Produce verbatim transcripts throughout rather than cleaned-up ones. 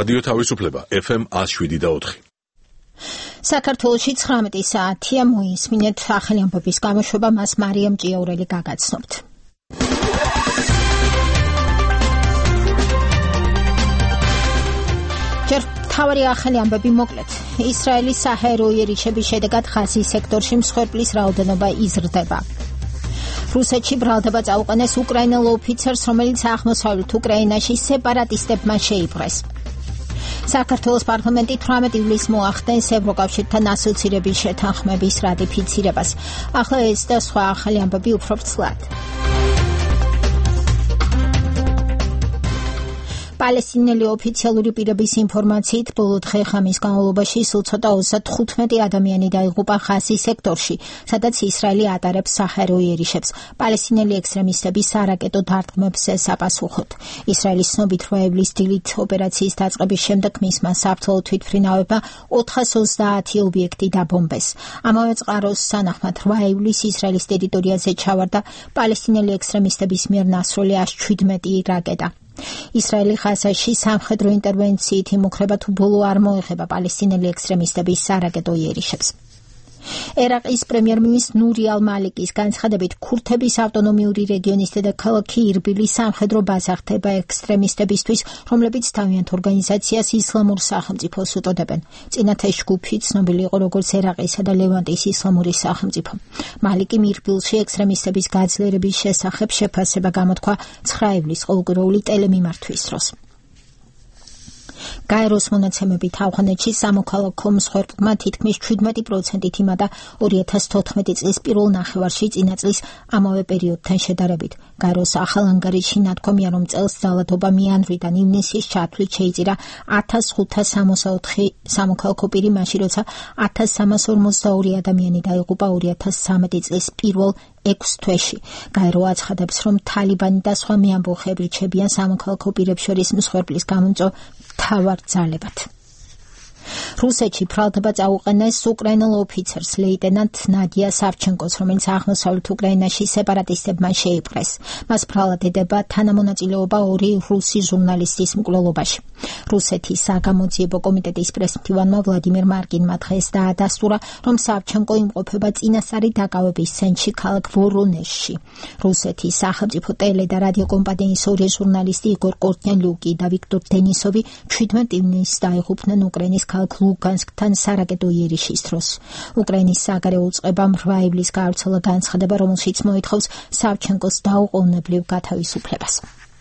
რადიო თავისუფლება ეფ ემ one oh seven point four. საქართველოში ცხრამეტი საათია მოისმინეთ ახალი ამბების გამოშვება მას მარიამ ჭიაურელი გაგაცნობთ. ჯერ თავარი ახალი ამბები მოკლედ. ისრაელის საჰაერო იერიშების შედეგად ღაზის სექტორში მსხვერპლის რაოდენობა იზრდება. რუსეთში ბრალდება წაუყენეს უკრაინელ ოფიცერს, რომელიც აღმოსავლეთ უკრაინაში სეპარატისტებმა შეიპყრეს. საქართველოს პარლამენტი თვრამეტი ივლისს მოახდენს ევროკავშირთან ასოცირების შეთანხმების რატიფიცირებას. ახლა ეს და სხვა ახალი ამბები უფრო ვრცლად. პალესტინელი ოფიციალური პირების ინფორმაციით ბოლო დღე ღამის განმავლობაში სულ ცოტა ოცდათხუთმეტი ადამიანი დაიღუპა ღაზის სექტორში, სადაც ისრაელი ატარებს საჰაერო იერიშებს პალესტინელი ექსტრემისტების სარაკეტო დარტყმებზე საპასუხოდ. ისრაელის ცნობით რვა ივლის დილით ოპერაციის დაწყების შემდეგ მისმა საბრძოლო თვითმფრინავებმა ოთხას ოცდაათი ობიექტი დაბომბეს. ამავე წყაროს სანახმად რვა ივლისს ისრაელის ტერიტორიაზე ჩავარდა პალესტინელი ექსტრემისტების მიერ ნასროლი one hundred seventeen რაკეტა. ისრაელი ღაზაში სამხედრო ინტერვენციით იმუქრება თუ ბოლო არ მოეხება პალესტინელი ექსტრემისტების სარაკეტო იერიშებს. ერაყის პრემიერ-მინისტრის ნური ალ-მალიკის განცხადებით ქურთების ავტონომიური რეგიონის დედაქალაქი ირბილი სამხედრო ბაზა ხდება ექსტრემისტებისთვის, რომლებიც თავიანთ ორგანიზაციას ისლამურ სახელმწიფოს უწოდებენ. წინათ ეს ჯგუფი ცნობილი იყო როგორც ერაყისა და ლევანტის ისლამური სახელმწიფო. მალიკიმ ირბილში ექსტრემისტების გაძლიერების შესახებ შეფასება გამოთქვა ცხრა ივლისს ყოველკვირეული ტელემიმართვის დროს. გაეროს მონაცემებით ავღანეთში სამოქალაქო მსხვერპლმა თითქმის შვიდმეტი პროცენტით იმატა ორი ათას თოთხმეტი წლის პირველ ნახევარში წინა წლის ამავე პერიოდთან შედარებით. გაეროს ახალანგარიში ნათქვამია, რომ წელს ძალადობა მიანვრიდან ივნისის ჩათვლით შეიწირა ათას ხუთას სამოცდაოთხი სამოქალაქო პირი, მაშინ როცა ათას სამას ორმოცდაორი ადამიანი დაიღუპა ორი ათას ცხრამეტი წლის პირველ ექვს თვეში. გაერო აცხადებს, რომ თალიბანი და სხვა მეამბოხეები რჩებიან სამოქალაქო პირებს შორის მსხვერპლის გამომწვევ მთავარ ძალებად. რუსეთში ბრალდება წაუყენეს უკრაინელ ოფიცერს ლეიტენანტ ნადია სავჩენკოს, რომელიც აღმოსავლეთ უკრაინაში სეპარატისტებმა შეიპყრეს. მას ბრალად ედება თანამონაწილეობა ორი რუსი ჟურნალისტის მკვლელობაში. რუსეთის საგამოძიებო კომიტეტის პრესმდივანმა ვლადიმერ მარკინმა დღეს დაადასტურა, რომ სავჩენკო იმყოფება წინასწარი დაკავების ცენტრში ქალაქ ვორონეჟში. რუსეთის სახელმწიფო ტელე და რადიო კომპანიის ორი ჟურნალისტი იგორ კორტნილიუკი და ვიქტორ დენისოვი ჩვიდმეტ ივნისს დაიღუპნენ უკრაინის ქალაქ ლუგანსკთან სარაკეტო იერიშის დროს. უკრაინის საგარეო უწყებამ რვა ივლისს გაავრცელა განცხადება, რომელშიც მოითხოვს სავჩენკოს დაუყოვნებლივ გათავისუფლებას.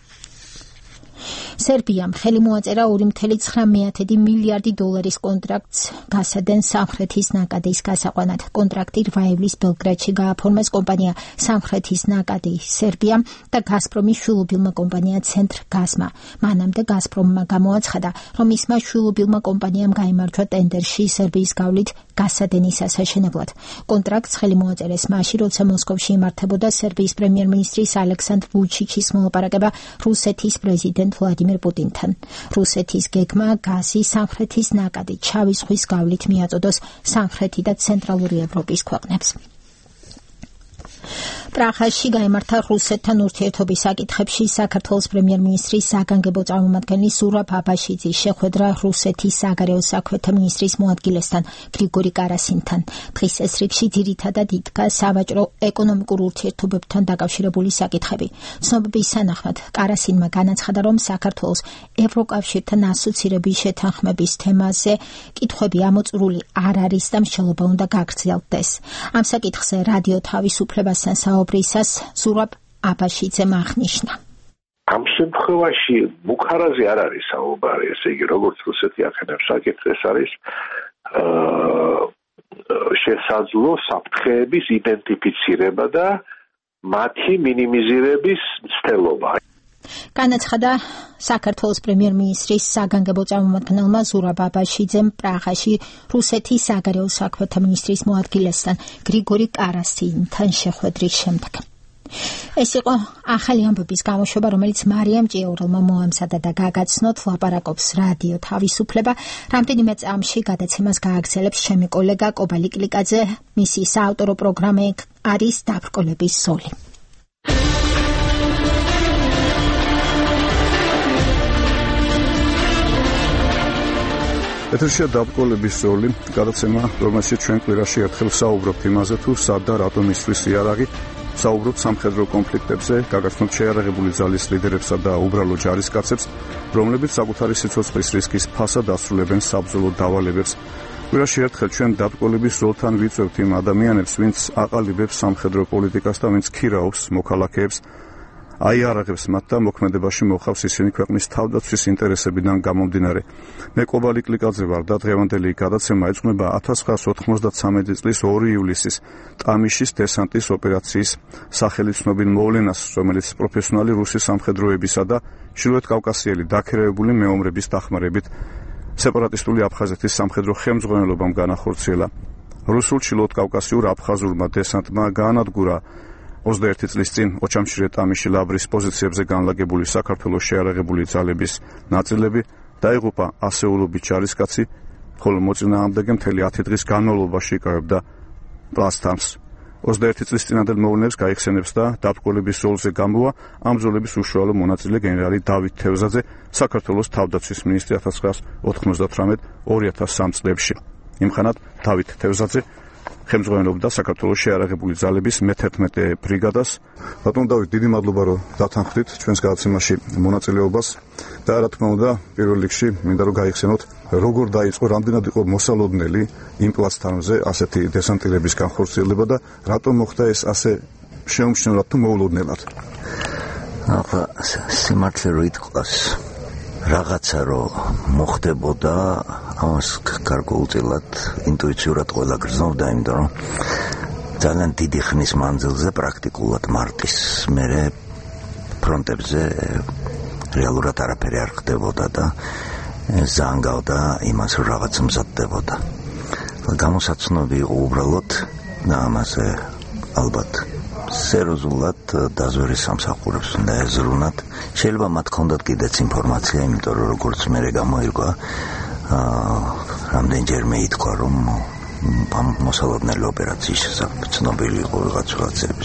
სერბიამ ხელი მოაწერა ორი წუთი ცხრა მილიარდი დოლარის კონტრაქტს გასადენ სამხრეთის ნაკადის გასაყვანად. კონტრაქტი რვა ივლისს ბელგრადში გააფორმეს კომპანია სამხრეთის ნაკადი სერბიამ და გაზპრომის შვილობილმა კომპანია ცენტრგაზმა. მანამდე გაზპრომმა გამოაცხადა, რომ მისმა შვილობილმა კომპანიამ გაიმარჯვა ტენდერში სერბიის გავლით გასადენის ასაშენებლად. კონტრაქტს ხელი მოაწერეს მაშინ, როცა მოსკოვში იმართებოდა სერბიის პრემიერ-მინისტრის ალექსანდრ ვუჩიჩის მოლაპარაკება რუსეთის პრეზიდენტ ვლადიმერ პუტინთან. რუსეთის გეგმა გაზი სამხრეთის ნაკადი ჩავის ზღვის გავლით მიაწოდოს სამხრეთი და ცენტრალური ევროპის ქვეყნებს. პრაღაში გაიმართა რუსეთთან ურთიერთობის საკითხებში საქართველოს პრემიერ-მინისტრის საგანგებო წარმომადგენელი ზურაბ აბაშიძის შეხვედრა რუსეთის საგარეო საქმეთა მინისტრის მოადგილესთან გრიგორი კარასინთან. დღის ეს რიგში ძირითადად იდგა სავაჭრო ეკონომიკურ ურთიერთობებთან დაკავშირებული საკითხები. ცნობების თანახმად კარასინმა განაცხადა, რომ საქართველოს ევროკავშირთან ასოცირების შეთანხმების თემაზე კითხვები ამოწურული არ არის და მსჯელობა უნდა გაგრძელდეს. ამ საკითხზე რადიო თავისუფლებასთან საუბრისას ზურაბ აბაშიძემ აღნიშნა. ამ შემთხვევაში ბუქარაზე არ არის საუბარი, ესე იგი, როგორც რუსეთი ახენებს საკითხს, არის შესაძლო საფრთხეების იდენტიფიცირება და მათი მინიმიზირების მცდელობა. განაცხადა საქართველოს პრემიერ-მინისტრის საგანგებო წარმომადგენელმა ზურაბ აბაშიძემ პრაღაში რუსეთის საგარეო საქმეთა მინისტრის მოადგილესთან გრიგორი კარასინთან შეხვედრის შემდეგ. ეს იყო ახალი ამბების გამოშვება, რომელიც მარიამ ჭიაურელმა მოამზადა და გაგაცნოთ. ლაპარაკობს რადიო თავისუფლება. რამდენიმე წამში გადაცემას გააგრძელებს ჩემი კოლეგა კობალი კლიკაძე. მისი საავტორო პროგრამა არის დაბრკოლების სოლი. ეთერშია დაბკოლების ზოლი, გადაცემა, რომელშიც ჩვენ კვირაში ერთხელ საუბრობთ იმაზე, თუ სად და რატომ ისვრის იარაღი, საუბრობთ სამხედრო კონფლიქტებზე, გაგაცნობთ შეიარაღებული ძალის ლიდერებსა და უბრალო ჯარისკაცებს, რომლებიც საკუთარი სიცოცხლის რისკის ფასად ასრულებენ საბრძოლო დავალებებს. კვირაში ერთხელ ჩვენ დაბკოლების ზოლთან ვიწვევთ იმ ადამიანებს, ვინც აყალიბებს სამხედრო პოლიტიკას და ვინც ქირაობს მოქალაქეებს, აიარაღებს მათ და მოქმედებაში მოხავს ისინი ქვეყნის თავდაცვის ინტერესებიდან გამომდინარე. მე კობალი კლიკაძე ვარ და დღევანდელი გადაცემა ეძღვნება ათას ცხრაასი ოთხმოცდათვრამეტი წლის ორი ივლისის ტამიშის დესანტის ოპერაციის სახელი ცნობილ მოვლენას, რომელიც პროფესიონალი რუსი სამხედროებისა და ჩრდილოეთ კავკასიელი დაქირავებული მეომრების დახმარებით სეპარატისტული აფხაზეთის სამხედრო ხელმძღვანელობამ განახორციელა. რუსულ ჩრდილოეთ კავკასიურ აფხაზურმა დესანტმა გაანადგურა ოცდაერთი წლის წინ ოჩამჩირე ტამიში ლაბრის პოზიციებზე განლაგებული საქართველოს შეიარაღებული ძალების ნაწილები, დაიღუპა ასეულობით ჯარისკაცი, ხოლო მოწინააღმდეგე მთელი ათი დღის განმავლობაში იკავებდა პლაცდარმს. ოცდაერთი წლის წინანდელ მოვლენებს გაიხსენებს და დაბკოლების ზოლზე გამოვა ამ ბრძოლების უშუალო მონაწილე გენერალი დავით თევზაძე, საქართველოს თავდაცვის მინისტრი ათას ცხრაასი ოთხმოცდათვრამეტი ორი ათას სამი წლებში. იმხანად დავით თევზაძე ხელმძღვანელობდა საქართველოს შეიარაღებული ძალების მეთერთმეტე ბრიგადას. ბატონ დავით, დიდი მადლობა, რომ დათანხმდით ჩვენს გადაცემაში მონაწილეობას და რა თქმა უნდა, პირველ რიგში მინდა რომ გაიხსენოთ, როგორ დაიწყო, რამდენად იყო მოსალოდნელი იმ პლაცდარმზე ასეთი დესანტირების განხორციელება და რატომ მოხდა ეს ასე შეუმჩნევლად თუ მოულოდნელად? ახლა სიმართლე რო იტყვას, რაღაცა რო მოხდებოდა, ამას გარკვეულწილად ინტუიციურად ყველა გრძნობდა, იმიტომ რომ ძალიან დიდი ხნის მანძილზე პრაქტიკულად მარტის მერე ფრონტებზე რეალურად არაფერი არ ხდებოდა და ზანგავდა იმას, რომ რაღაც მზადდებოდა. გამოსაცნობი იყო უბრალოდ და ამაზე ალბათ სერიოზულად დაზვერის სამსახურებს უნდა ეზრუნათ. შეიძლება მათ ქონდათ კიდეც ინფორმაცია, იმიტომ რომ როგორც მერე გამოირკვა, რამდენჯერმე ითქვა, რომ ამ მოსალოდნელი ოპერაციის შესახებ ცნობილი იყო რაღაც ვიღაცების.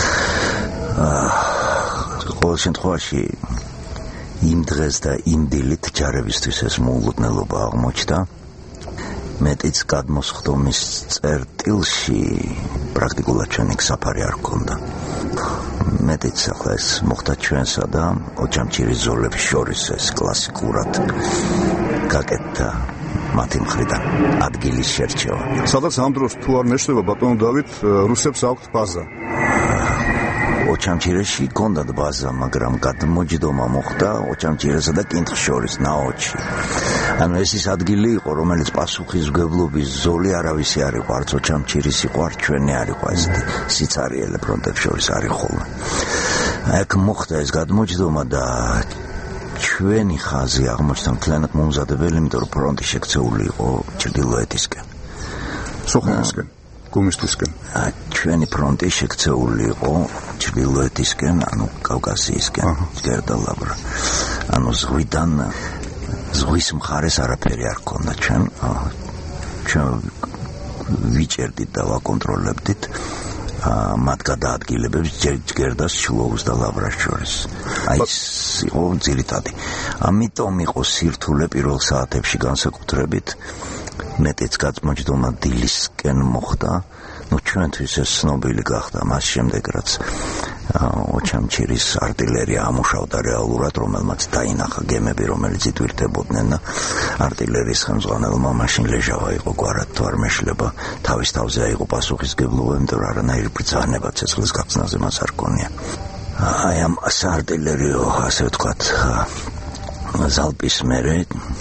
ყოველ შემთხვევაში იმ დღეს და იმ დილით ჯარებისთვის ეს მოულოდნელობა აღმოჩნდა. მეტიც გადმოსხდომის წერტილში პრაქტიკულად ჩვენი საფარი არ ჰქონდა. მეტიც ახლა ეს მოხდა ჩვენსა და ოჩამჩირის ზოლებს შორის, ეს კლასიკურად გაკეთდა მათი მხრიდან ადგილის შერჩევა. სადაც ამ დროს თუ არ მეშლება, ბატონო დავით, რუსებს აქვთ ბაზა. ოჩამჩირეში ჰქონდათ ბაზა, მაგრამ გადმოჯდომა მოხდა ოჩამჩირესა და კინთხს შორის, ნაოჩში. ანუ ეს ის ადგილი იყო, რომელიც პასუხისმგებლობის ზოლი არავისი არ იყო, არც ოჩამჩირის იყო, არც ჩვენი არ იყო, ესეთი სიცარიელე ფრონტებს შორის არის ხოლმე. აქ მოხდა ეს გადმოჯდომა და ჩვენი ხაზი აღმოჩნდა მთლიანად მომზადებელი, იმიტომ რომ ფრონტი შექცეული იყო ჩრდილოეთისკენ. სოხუმისკენ, გუმისთისკენ. ჩვენი ფრონტი შექცეული იყო ჩრდილოეთისკენ, ანუ კავკასიისკენ, გერდა ლაბრა. ანუ ზღვიდან ზღვის მხარეს არაფერი არ ჰქონდა ჩვენ. ჩვენ ვიჭერდით და ვაკონტროლებდით მათ გადაადგილებებს ჯგერდას, ჩლოუს და ლაბრას შორის. აი ეს იყო ძირითადი. ამიტომ იყო სირთულე პირველ საათებში განსაკუთრებით. მეტიც გადმოჯდომა დილისკენ მოხდა. ნუ ჩვენთვის ეს ცნობილი გახდა მას შემდეგ, რაც ოჩამჩირის артиლერია ამუშავდა რეალურად, რომელმაც დაინახა გემები, რომელიც იტვირთებოდნენ და артиლერიის ხელმძღვანელმა მაშინ ლეჟავა იყო გვარად თუ არ მეშლება, თავის თავზე აიღო პასუხისმგებლობა, იმიტომ რომ არანაირი ბრძანება ცეცხლის გახსნაზე მას არ ჰქონია. აი ამ артиლერიო, ასე ვთქვათ, ზალპის მერე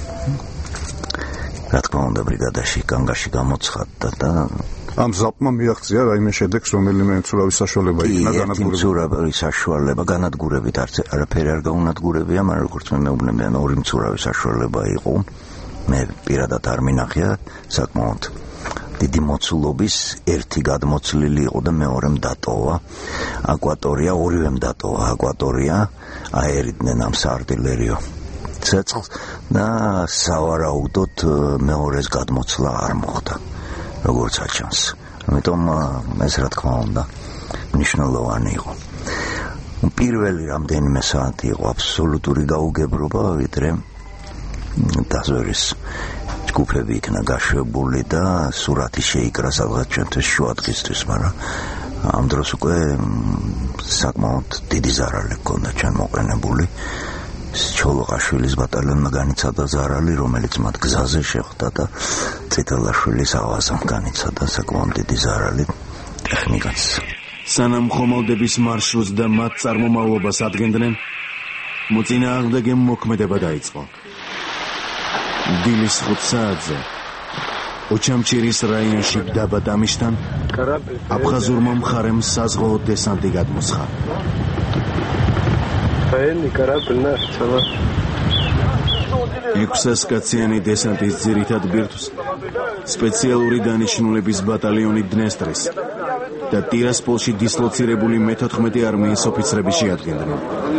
რა თქმა უნდა ბრიგადაში განგაში გამოცხადდა და ამ ზალპმა მიაღწია რაიმე შედეგს, რომელიმე მცურავი საშუალება იქნა განადგურება. მცურავი საშუალება განადგურებით არაფერი არ გაუნადგურებია, მაგრამ როგორც მე მეუბნებიან, ორი მცურავი საშუალება იყო. მე პირადად არ მინახია საკმაოდ დიდი მოცულობის, ერთი გადმოცლილი იყო და მეორემ დატოვა. აკვატორია, ორივემ დატოვა აკვატორია, აერიდნენ ამ საარტილერიო ცეცხლს და სავარაუდოდ მეორეს გადმოცლა არ მოხდა. როგორც აჩანს. ამიტომ ეს რა თქმა უნდა მნიშვნელოვანი იყო. პირველი რამდენიმე საათი იყო აბსოლუტური გაუგებრობა, ვიდრე დაზვერის ჯგუფები იქნა გაშვებული და სურათი შეიკრა სადღაც ჩვენთვის შუადღისთვის, მაგრამ ამ დროს უკვე საკმაოდ დიდი ზარალი ჰქონდა ჩვენ მოყენებული. ჩოლოყაშვილის ბატალიონმა განიცადა ზარალი, რომელიც მათ გზაზე შეხვდა და წითელაშვილის ავაზამ განიცადა საკმაოდ დიდი ზარალი ტექნიკაც. სანამ ხომალდების მარშრუტს და მათ წარმომავლობას ადგენდნენ, მოწინააღმდეგემ მოქმედება დაიწყო. დილის ხუთ საათზე ოჩამჩირის რაიონში დაბა დამიშთან აფხაზურმა მხარემ საზღვაო დესანტი გადმოსხა. ექვსასკაციანი დესანტის ძირითად ბირთვს სპეციალური დანიშნულების ბატალიონი დნესტრის და ტირასპოლში დისლოცირებული მეთოთხმეტი არმიის ოფიცრები შეადგენდნენ.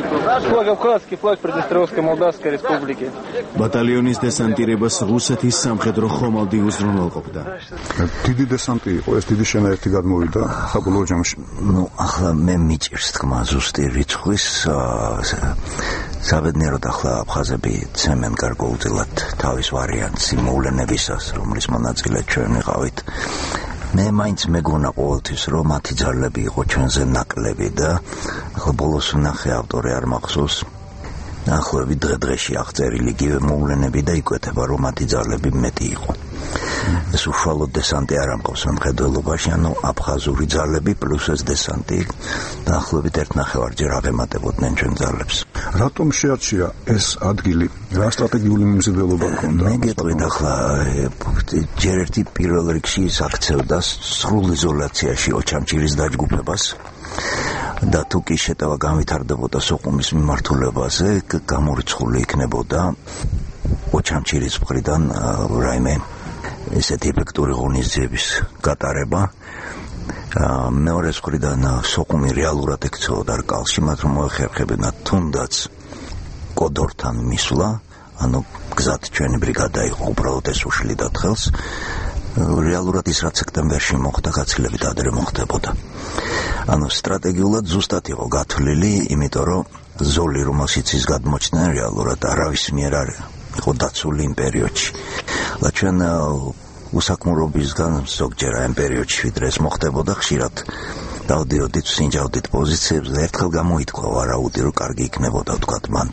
ბატალიონის დესანტირებას რუსეთის სამხედრო ხომალდი უზრუნველყოფდა. დიდი დესანტი იყო, ეს დიდი შენაერთი გადმოვიდა საბოლოო ჯამში. ნუ ახლა მე მიჭირს თქმა ზუსტი რიცხვის, საბედნიეროდ ახლა აფხაზები ცემენ გარკვეულწილად თავის ვარიანტს მოვლენებისას, რომლის მონაწილე ჩვენ ვიყავით. მე მაინც მეგონა ყოველთვის რომ მათი ძალები იყო ჩვენზე ნაკლები და ახლა ბოლოს ვნახე ავტორი არ მახსოვს ახლები დღე-დღეში აღწერილი იგივე მოვლენები და იკვეთება რომ მათი ძალები მეტი იყო. ეს უშუალოდ დესანტი არ ამყავს მხედველობაში, ანუ აფხაზური ძალები პლუს ეს დესანტი დაახლოებით ერთ ნახევარჯერ აღემატებოდნენ ჩვენ ძალებს. რატომ შეარჩია ეს ადგილი? რა სტრატეგიული მიმზიდველობა ჰქონდა? მე გეტყვით ახლა ჯერ ერთი პირველ რიგში ის აქცევდა სრულ იზოლაციაში ოჩამჩირის დაჯგუფებას და თუ კი შეტევა განვითარდებოდა სოხუმის მიმართულებაზე, გამორიცხული იქნებოდა ოჩამჩირის მხრიდან რაიმე ესეთი ეფექტური ღონისძიების გატარება. მეორე მხრიდან სოხუმი რეალურად ექცეოდა რკალში, მათ რომ მოეხერხებინათ თუნდაც კოდორთან მისვლა, ანუ გზად ჩვენი ბრიგადა იყო, უბრალოდ ეს უშლიდათ ხელს. რეალურად ის რაც სექტემბერში მოხდა, გაცილებით ადრე მოხდებოდა. ანუ სტრატეგიულად ზუსტად იყო გათვლილი, იმიტომ რომ ზოლი რომელშიც ის გადმოჩნდნენ რეალურად არავის მიერ არ იყო დაცული იმ პერიოდში. და ჩვენ უსაქმურობისგან ზოგჯერ ამ პერიოდში ვიდრე ეს მოხდებოდა, ხშირად დავდიოდით სინჯავდით პოზიციებზე და ერთხელ გამოითქვა ვარაუდი, რომ კარგი იქნებოდა ვთქვათ მან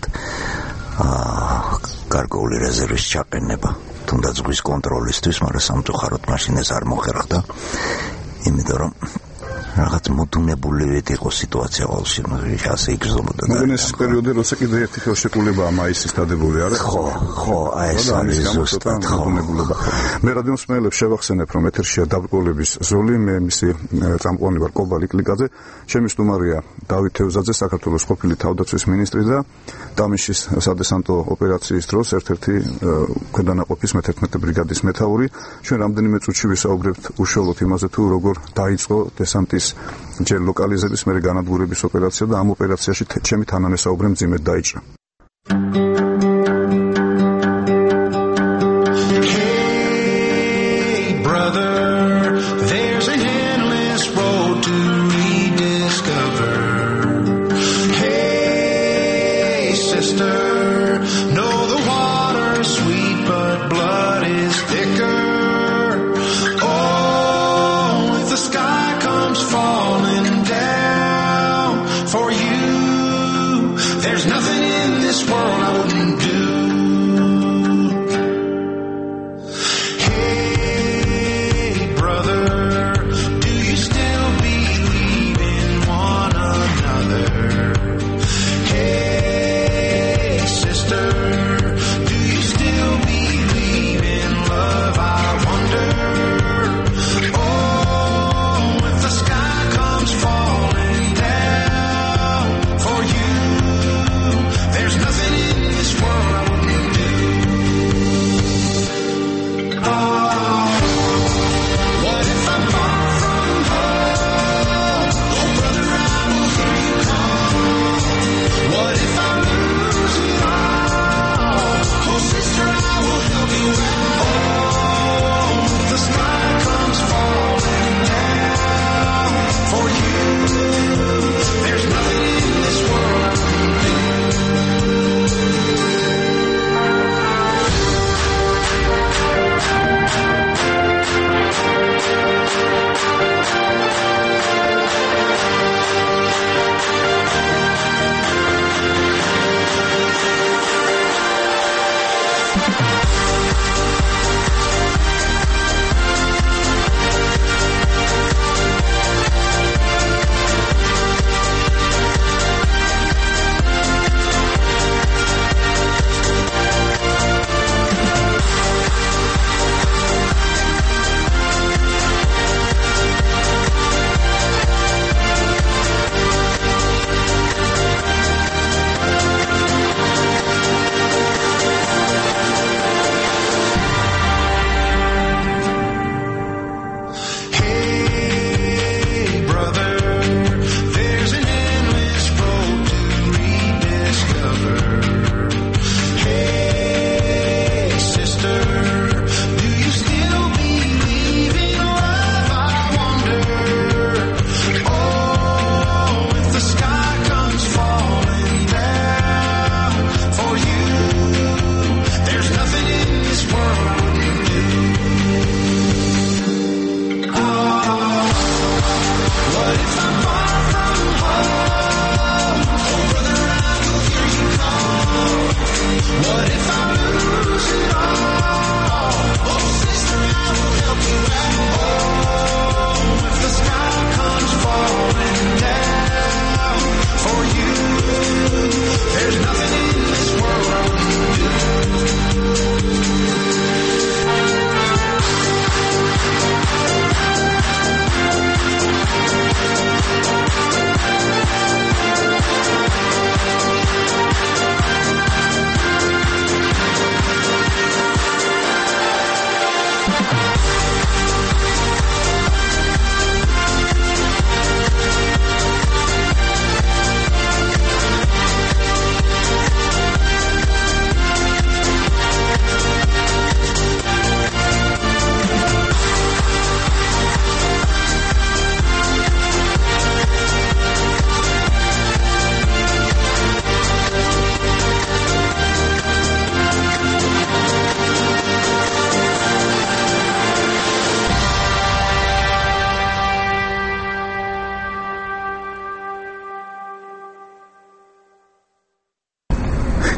გარკვეული რეზერვის ჩაყენება, თუნდაც ზღვის კონტროლისთვის, მაგრამ სამწუხაროდ მაშინ ეს არ მოხერხდა, იმიტომ რომ რაღაც მოდუნებული იყო სიტუაცია ყოველში, ასე იგრძნობოდა. მაგრამ ეს პერიოდი როცა კიდე ერთი ხელშეკრულებაა მაისის დადებული, არა? ხო, ხო, აი ეს არის ზუსტად მოდუნებულობა. მე რადიოს მსმენელებს შევახსენებ, რომ ეთერშია დაბრკოლების ზოლი, მე მისი წამყვანი ვარ კობალი კლიკაძე, ჩემი სტუმარია დავით თევზაძე, საქართველოს ყოფილი თავდაცვის მინისტრი და დამიშის სადესანტო ოპერაციის დროს ერთ-ერთი ქვედანაყოფის მეთერთმეტე ბრიგადის მეთაური. ჩვენ რამდენიმე წუთში ვისაუბრებთ უშუალოდ იმაზე, თუ როგორ დაიწყო დესანტის ჯერ ლოკალიზების მერე განადგურების ოპერაცია და ამ ოპერაციაში ჩემი თანამესაუბრე მძიმედ დაიჭრა. There's nothing in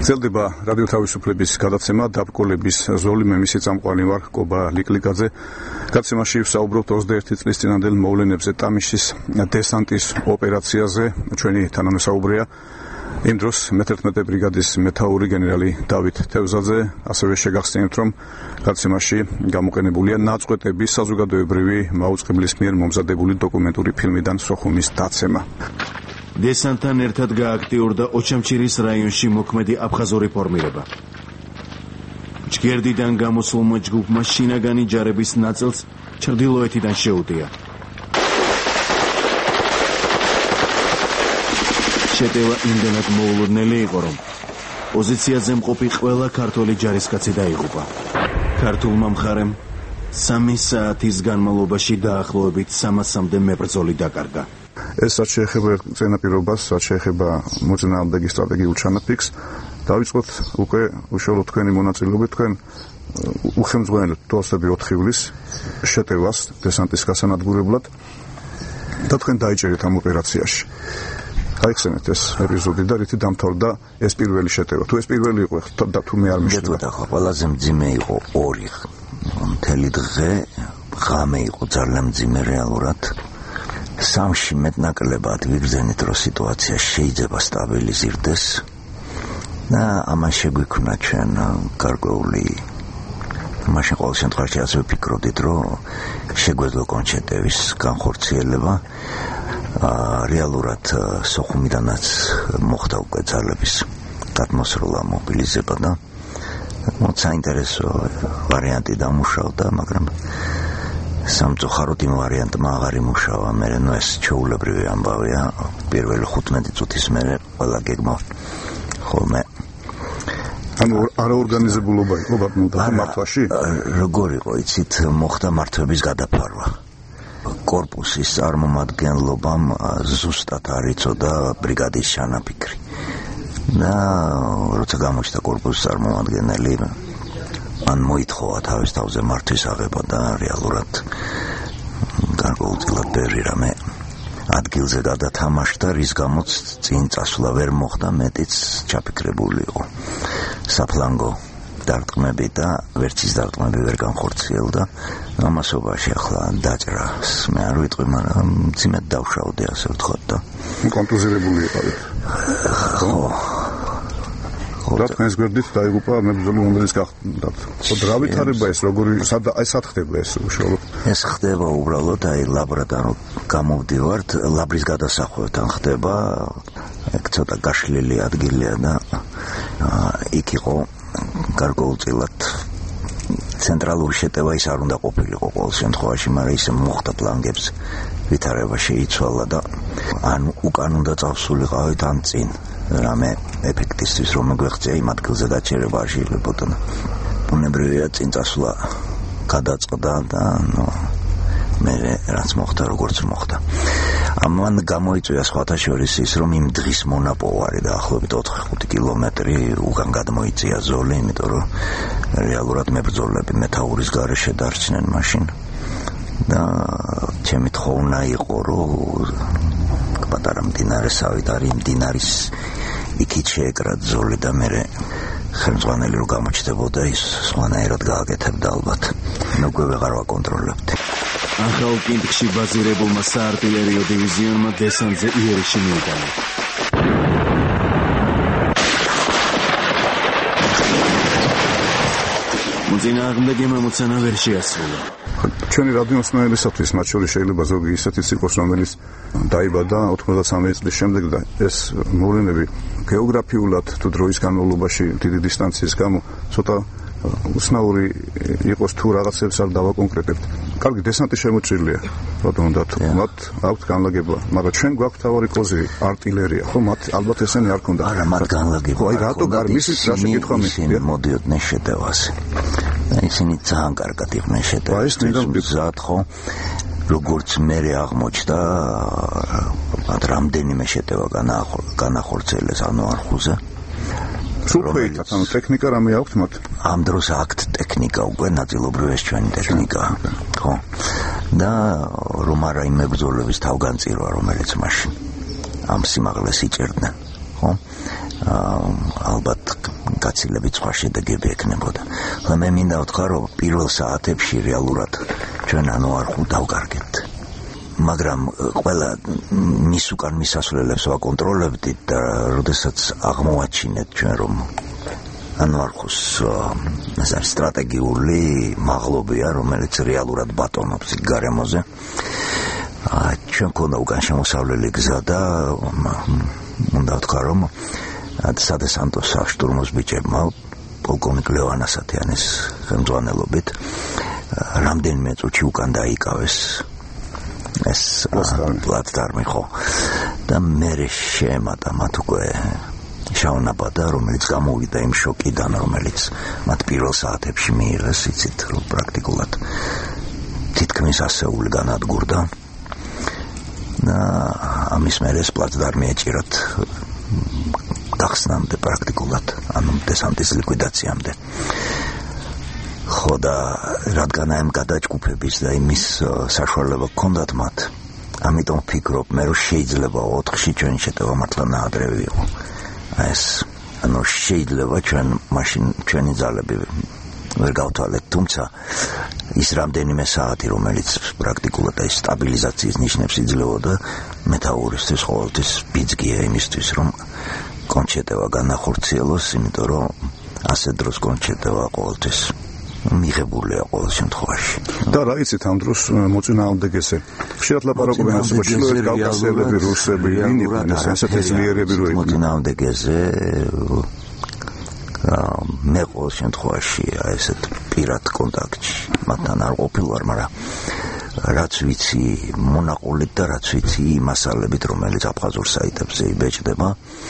გრძელდება რადიო თავისუფლების გადაცემა დაბკოლების ზოლი მე მისი წამყვანი ვარ კობა ლიკლიკაძე. გადაცემაში ვსაუბრობთ ოცდაერთი წლის წინანდელ მოვლენებზე ტამიშის დესანტის ოპერაციაზე. ჩვენი თანამესაუბრეა იმ დროს მეთერთმეტე ბრიგადის მეთაური გენერალი დავით თევზაძე. ასევე შეგახსენებთ, რომ გადაცემაში გამოყენებულია ნაწყვეტები საზოგადოებრივი მაუწყებლის მიერ მომზადებული დოკუმენტური ფილმიდან სოხუმის დაცემა. დესანტთან ერთად გააქტიურდა ოჩამჩირის რაიონში მოქმედი აფხაზური ფორმირება. ჯგერდიდან გამოსულმა ჯგუფმა შინაგანი ჯარების ნაწილს ჩრდილოეთიდან შეუტია. შეტევა იმდენად მოულოდნელი იყო, რომ პოზიციაზე მყოფი ყველა ქართველი ჯარისკაცი დაიღუპა. ქართულმა მხარემ სამი საათის განმავლობაში დაახლოებით სამასამდე მებრძოლი დაკარგა. ეს რაც შეეხება წინაპირობას, რაც შეეხება მოწინააღმდეგის სტრატეგიულ ჩანაფიქს, დავიწყოთ უკვე უშუალოდ თქვენი მონაწილეობით, თქვენ უხელმძღვანელოთ თვალსები ოთხ ივლისს შეტევას დესანტის გასანადგურებლად და თქვენ დაიჭერეთ ამ ოპერაციაში. გაიხსენეთ ეს ეპიზოდი და რითი დამთავრდა ეს პირველი შეტევა. თუ ეს პირველი იყო და თუ მე არ მიშლება. ხო, ყველაზე მძიმე იყო ორი მთელი დღე, ღამე იყო ძალიან მძიმე რეალურად. სამში მეტნაკლებად ვიგრძენით, რომ სიტუაცია შეიძლება სტაბილიზირდეს და ამან შეგვიქმნა ჩვენ გარკვეული მაშინ ყოველ შემთხვევაში ასე ვფიქრობდით, რომ შეგვეძლო კონჩეტევის განხორციელება. რეალურად სოხუმიდანაც მოხდა უკვე ძალების გადმოსროლა, მობილიზება და საინტერესო ვარიანტი დამუშავდა, მაგრამ სამწუხაროდ იმ ვარიანტმა აღარ იმუშავა. მე ნუ ეს ჩვეულებრივი ამბავია, პირველი ხუთმეტი წუთის მერე ყველა გეგმა ხოლმე ანუ არაორგანიზებულობა იყო მართვაში? როგორ იყო, იცით, მოხდა მართვების გადაფარვა. კორპუსის წარმომადგენლობამ ზუსტად არ იცოდა ბრიგადის ჩანაფიქრი და როცა გამოჩნდა კორპუსის წარმომადგენელი, მან მოითხოვა თავის თავზე მართვის აღება და რეალურად გარკვეულწილად ბევრი რამე ადგილზე გადათამაშდა, რის გამოც წინ წასვლა ვერ მოხდა, მეტიც ჩაფიქრებული იყო საფლანგო დარტყმები და ვერცის დარტყმები ვერ განხორციელდა. ამასობაში ახლა დაჭრას მე არ ვიტყვი, მაგრამ მძიმედ დავშავდი, ასე ვთქვათ და კონტუზირებული იყავით. ხო. და თქვენს გვერდით დაიღუპა მებრძოლი, რომელიც გახდათ. ხო, რა ვითარება ეს, როგორი აი სად ხდება ეს უშუალოდ? ეს ხდება უბრალოდ აი ლაბრიდან გამოვდივართ, ლაბრის გადასახვევთან ხდება. ეგ ცოტა გაშლილი ადგილია და იქ იყო გარკვეულწილად ცენტრალური შეტევა ის არ უნდა ყოფილიყო ყოველ შემთხვევაში, მაგრამ ისე მოხდა პლანგებს ვითარება შეიცვალა და ან უკან უნდა წავსულიყავით, ან წინ რამე ეფექტისთვის რომ მოგვეღწია იმ ადგილზე გაჩერება არ შეიძლებოდა. ბუნებრივია წინ წასვლა გადაწყდა და ნუ მე რაც მოხდა როგორც მოხდა. ამან გამოიწვია სხვათა შორის ის, რომ იმ დღის მონაპოვარი დაახლოებით ოთხი ხუთი კილომეტრი უკან გადმოიწია ზოლი, იმიტომ რომ რეალურად მებრძოლები მეთაურის გარეშე დარჩნენ მაშინ და ჩემი თხოვნა იყო, რომ პატარა მდინარესავით არის მდინარის იქით შეეკრათ ზოლი და მე ხელმძღვანელი რო გამოჩნდებოდა ის სხვანაირად გააკეთებდა ალბათ. უკვე ვეღარ ვაკონტროლებდი. ახალ კინტში ბაზირებულმა საარტილერიო დივიზიონმა დესანტზე იერიში მიიტანა. მოწინააღმდეგე მომოცანა ვერ შეასრულა. ჩვენი რადიოსმენელისათვის მათ შორის შეიძლება ზოგი ისეთიც იყოს, რომელიც დაიბადა ოთხმოცდასამი წლის შემდეგ და ეს მოვლენები გეოგრაფიულად თუ დროის განმავლობაში დიდი დისტანციის გამო ცოტა უცნაური იყოს თუ რაღაცებს არ დავაკონკრეტებთ. კარგი, დესანტი შემოჭრილია, რატომ უნდა თუ მათ აქვთ განლაგება, მაგრამ ჩვენ გვაქვს თავარი კოზირი, არტილერია, ხო, მათ ალბათ ესენი არ ქონდა. არა, მათ განლაგება. ხო, აი რატო გარმისის რა შეკითხვა მისცია? მოდიოდნენ შეტევაზე. ისინი ძალიან კარგად იყვნენ შეტევაში მზად, ხო? როგორც მე აღმოჩნდა, მათ რამდენიმე შეტევა განახორციელეს ანუ არხუზე. სულფეითად, ანუ ტექნიკა რამე აქვთ მათ? ამ დროს აქვთ ტექნიკა, უკვე ნაწილობრივ ეს ჩვენი ტექნიკა, ხო? და რომ არა იმ მებრძოლების თავგანწირვა, რომელიც მაშინ ამ სიმაღლეს იჭერდნენ, ხო? ალბათ გაცილებით სხვა შედეგები ექნებოდა. და მე მინდა ვთქვა, რომ პირველ საათებში რეალურად ჩვენ ანუ არ დავგარგეთ. მაგრამ ყველა მის უკან მისასვლელებს ვაკონტროლებდით და როდესაც აღმოვაჩინეთ ჩვენ რომ ანვარხოს ეს სტრატეგიული მაღლობია, რომელიც რეალურად ბატონობს გარემოზე. ჩვენ ქონდა უკან შემოსავლელი გზა და უნდა ვთქვა, რომ სადესანტოს საშტურმოს ბიჭებმა პოლკოვნიკ ლევან ასათიანის ხელმძღვანელობით რამდენიმე წუთში უკან დაიკავეს ეს პლატფორმი ხო და მე შემატა მათ უკვე შავნაბადა, რომელიც გამოვიდა იმ შოკიდან, რომელიც მათ პირველ საათებში მიიღეს, იცით, რომ პრაქტიკულად თითქმის ასეული განადგურდა და ამის მერე ეს პლატფორმი ეჭირათ გახსნამდე პრაქტიკულად, ანუ დესანტის ლიკვიდაციამდე. ხო და რადგან ამ გადაჯგუფების და იმის საშუალება ჰქონდათ მათ, ამიტომ ვფიქრობ მე, რომ შეიძლება ოთხში ჩვენ შეტევა მართლა ნაადრევი იყო. ეს ანუ შეიძლება ჩვენ მაშინ ჩვენი ძალები ვერ გავთვალეთ, თუმცა ის რამდენიმე საათი, რომელიც პრაქტიკულად ეს სტაბილიზაციის ნიშნებს იძლეოდა, მეთაურისთვის ყოველთვის ბიძგია იმისთვის, რომ კონჩეტევა განახორციელოს, იმიტომ რომ ასე დროს კონჩეტევა ყოველთვის მიღებულია ყოველ შემთხვევაში. და რა იცით ამ დროს მოწინააღმდეგესე? ხშირად ლაპარაკობენ ასე, რომ ჩრდილოეთ კავკასიელები, რუსები, ინიყვნენ ესეთი ძლიერები რო იყვნენ. მოწინააღმდეგესე მე ყოველ შემთხვევაში ესეთ პირად კონტაქტში მათთან არ ყოფილვარ, მაგრამ რაც ვიცი მონაყოლით და რაც ვიცი მასალებით, რომელიც აფხაზურ საიტებზე იბეჭდება,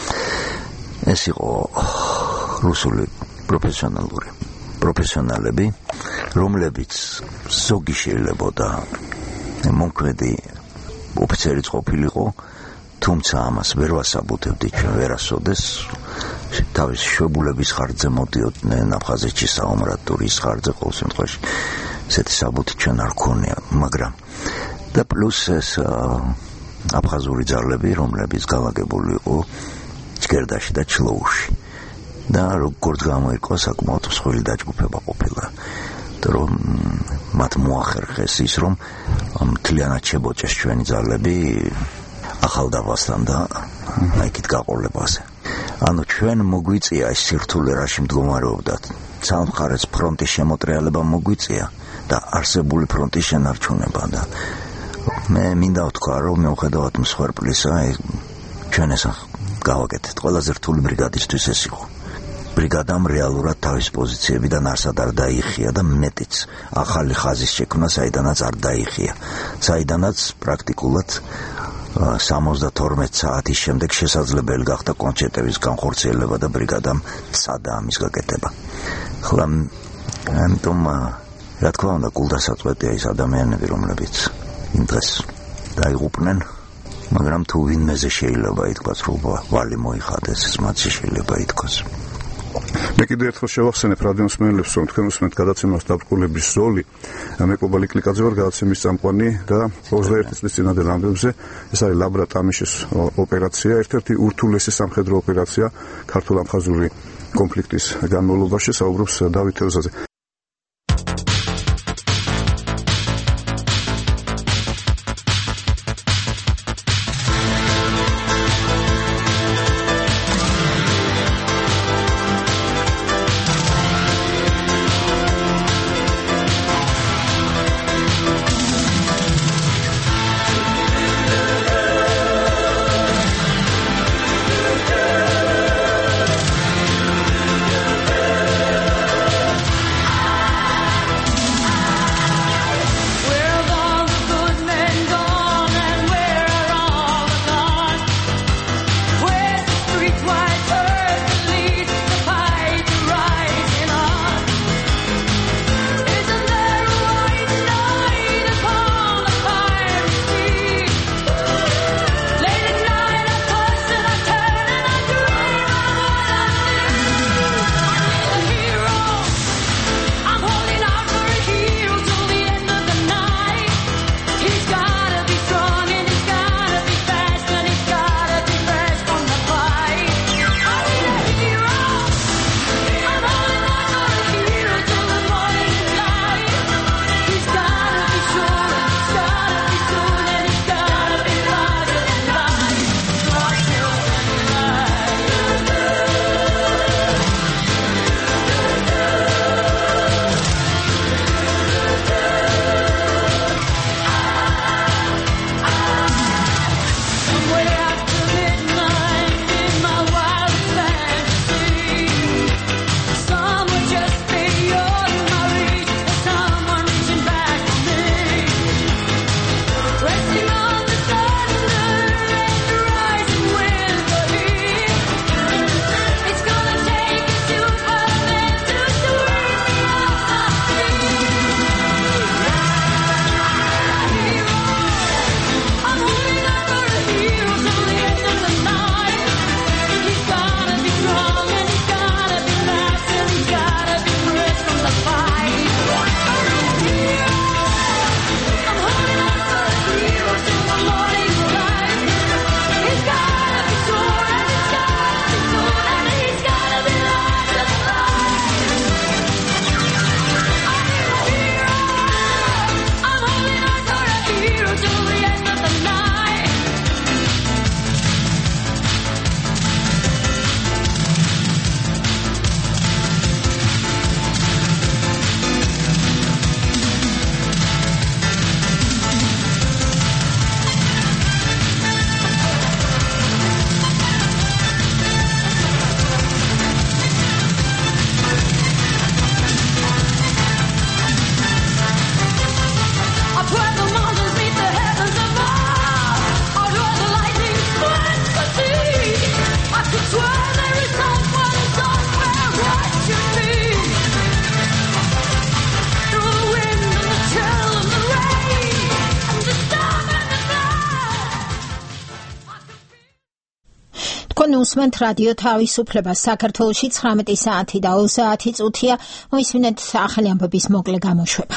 ეს იყო რუსული პროფესიონალური პროფესიონალები, რომლებიც ზოგი შეიძლებოდა მომქმედი ოფიცერიც ყოფილიყო, თუმცა ამას ვერ ვასაბუთებდი ჩვენ ვერასოდეს. თავის შვებულების ხარჯზე მოდიოდნენ აფხაზეთში საომრად თუ რის ხარჯზე, ყოველ შემთხვევაში ესეთი საბუთი ჩვენ არ გქონია, მაგრამ და პლუს ეს აფხაზური ძალები, რომლებიც განლაგებული იყო ჯგერდაში და ჩლოუში. და როგორც გამოიყო, საკმაოდ მსხვილი დაჯგუფება ყოფილა. რომ მათ მოახერხეს ის, რომ მთლიანად შებოჭეს ჩვენი ძალები ახალდაბასთან და აიქით გაყოლებაზე. ანუ ჩვენ მოგვიწია ეს სირთულე, რაში მდგომარეობდათ. სამხრეთის ფრონტის შემოტრიალება მოგვიწია და არსებული ფრონტის შენარჩუნება და მე მინდა ვთქვა, რომ მიუხედავად მსხვერპლისა, ჩვენ ეს გავაკეთეთ. ყველაზე რთული ბრიგადისთვის ეს იყო. ბრიგადამ რეალურად თავის პოზიციებიდან არსად არ დაიხია და მეტიც ახალი ხაზის შექმნა საიდანაც არ დაიხია. საიდანაც პრაქტიკულად სამოცდათორმეტ საათის შემდეგ შესაძლებელი გახდა კონჩეტების განხორციელება და ბრიგადამ წადა ამის გაკეთება. ხლა ამიტომ რა თქმა უნდა გულდასაწყვეტია ის ადამიანები, რომლებიც იმ დღეს დაიღუპნენ, მაგრამ თუ ვინმეზე შეიძლება ითქვას, რომ ვალი მოიხადეს, ეს მათი შეიძლება ითქვას. მე კიდევ ერთხელ შევახსენებ რადიოს მსმენელებს, რომ თქვენ უსმენთ გადაცემას დაბრკოლების ზოლი. მე კობალი კლიკაძე ვარ, გადაცემის წამყვანი და ოცდაერთი წლის წინადელ ამბებზე ეს არის ლაბრა ტამიშის ოპერაცია, ერთ-ერთი ურთულესი სამხედრო ოპერაცია ქართულ-აფხაზური კონფლიქტის განმავლობაში, საუბრობს დავით თევზაძე. თქვენ უსმენთ რადიო თავისუფლებას. საქართველოში ცხრამეტი საათი და ოცდაათი წუთია. მოისმინეთ ახალი ამბების მოკლე გამოშვება.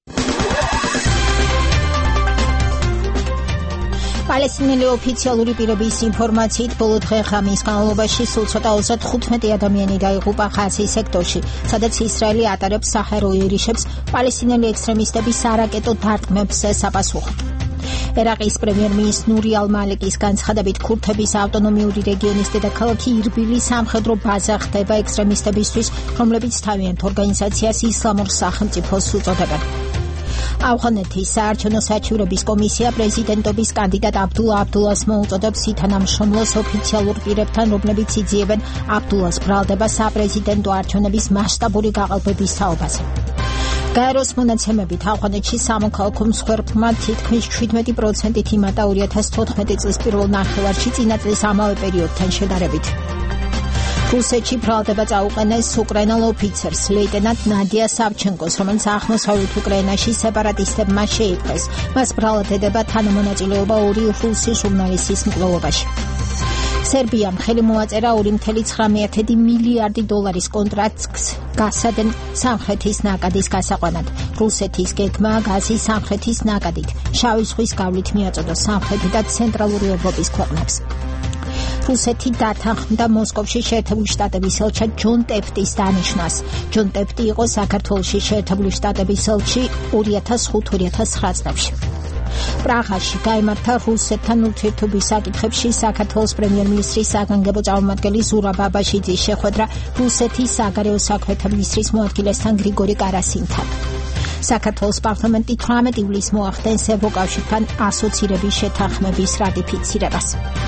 პალესტინელი ოფიციალური პირების ინფორმაციით ბოლო დღე-ღამის განმავლობაში სულ ცოტა ოცდათხუთმეტი ადამიანი დაიღუპა ღაზის სექტორში, სადაც ისრაელი ატარებს საჰაერო იერიშებს პალესტინელი ექსტრემისტების არაკეტო დარტყმებზე საპასუხოდ. ერაყის პრემიერ-მინისტრის ნური ალ-მალიკის განცხადებით, ქურთების ავტონომიური რეგიონის დედაქალაქი ირბილის სამხედრო ბაზა ხდება ექსტრემისტებისთვის, რომლებიც თავიანთ ორგანიზაციას ისლამურ სახელმწიფოს უწოდებენ. ავღანეთის საარჩევნო საჩივრების კომისია პრეზიდენტობის კანდიდატ აბდულა აბდულას მოუწოდებს ითანამშრომლოს ოფიციალურ პირებთან, რომლებიც იძიებენ აბდულას ბრალდება საპრეზიდენტო არჩევნების მასშტაბური გაყალბების თაობაზე. გაეროს მონაცემებით ავღანეთში სამოქალაქო მსხვერპლმა თითქმის შვიდმეტი პროცენტით იმატა ორი ათას თოთხმეტი წლის პირველ ნახევარში წინა წლის ამავე პერიოდთან შედარებით. რუსეთში ბრალდება წაუყენეს უკრაინელ ოფიცერს, ლეიტენანტ ნადია სავჩენკოს, რომელიც აღმოსავლეთ უკრაინაში სეპარატისტებმა შეიპყრეს. მას ბრალად ედება თანამონაწილეობა ორი რუსი ჟურნალისტის მკვლელობაში. სერბიამ ხელი მოაწერა ორი წუთი ცხრამეტი მილიარდი დოლარის კონტრაქტს გასადენ სამხრეთის ნაკადის გასაყვანად. რუსეთის გეგმა გაზის სამხრეთის ნაკადით, შავი ზღვის გავლით მიაწოდა სამხრეთი და ცენტრალური ევროპის ქვეყნებს. რუსეთი დათანხმდა მოსკოვში შეერთებული შტატების ელჩად ჯონ ტეფტის დანიშვნას. ჯონ ტეფტი იყო საქართველოში შეერთებული შტატების ელჩი ორი ათას ხუთი ორი ათას ცხრა წლებში. პრაღაში გაიმართა რუსეთთან ურთიერთობის საკითხებში საქართველოს პრემიერ-მინისტრის საგანგებო წარმომადგენელი ზურაბ აბაშიძის შეხვედრა რუსეთის საგარეო საქმეთა მინისტრის მოადგილესთან გრიგორი კარასინთან. საქართველოს პარლამენტი თვრამეტი ივლისს მოახდენს ევროკავშირთან ასოცირების შეთანხმების რატიფიცირებას.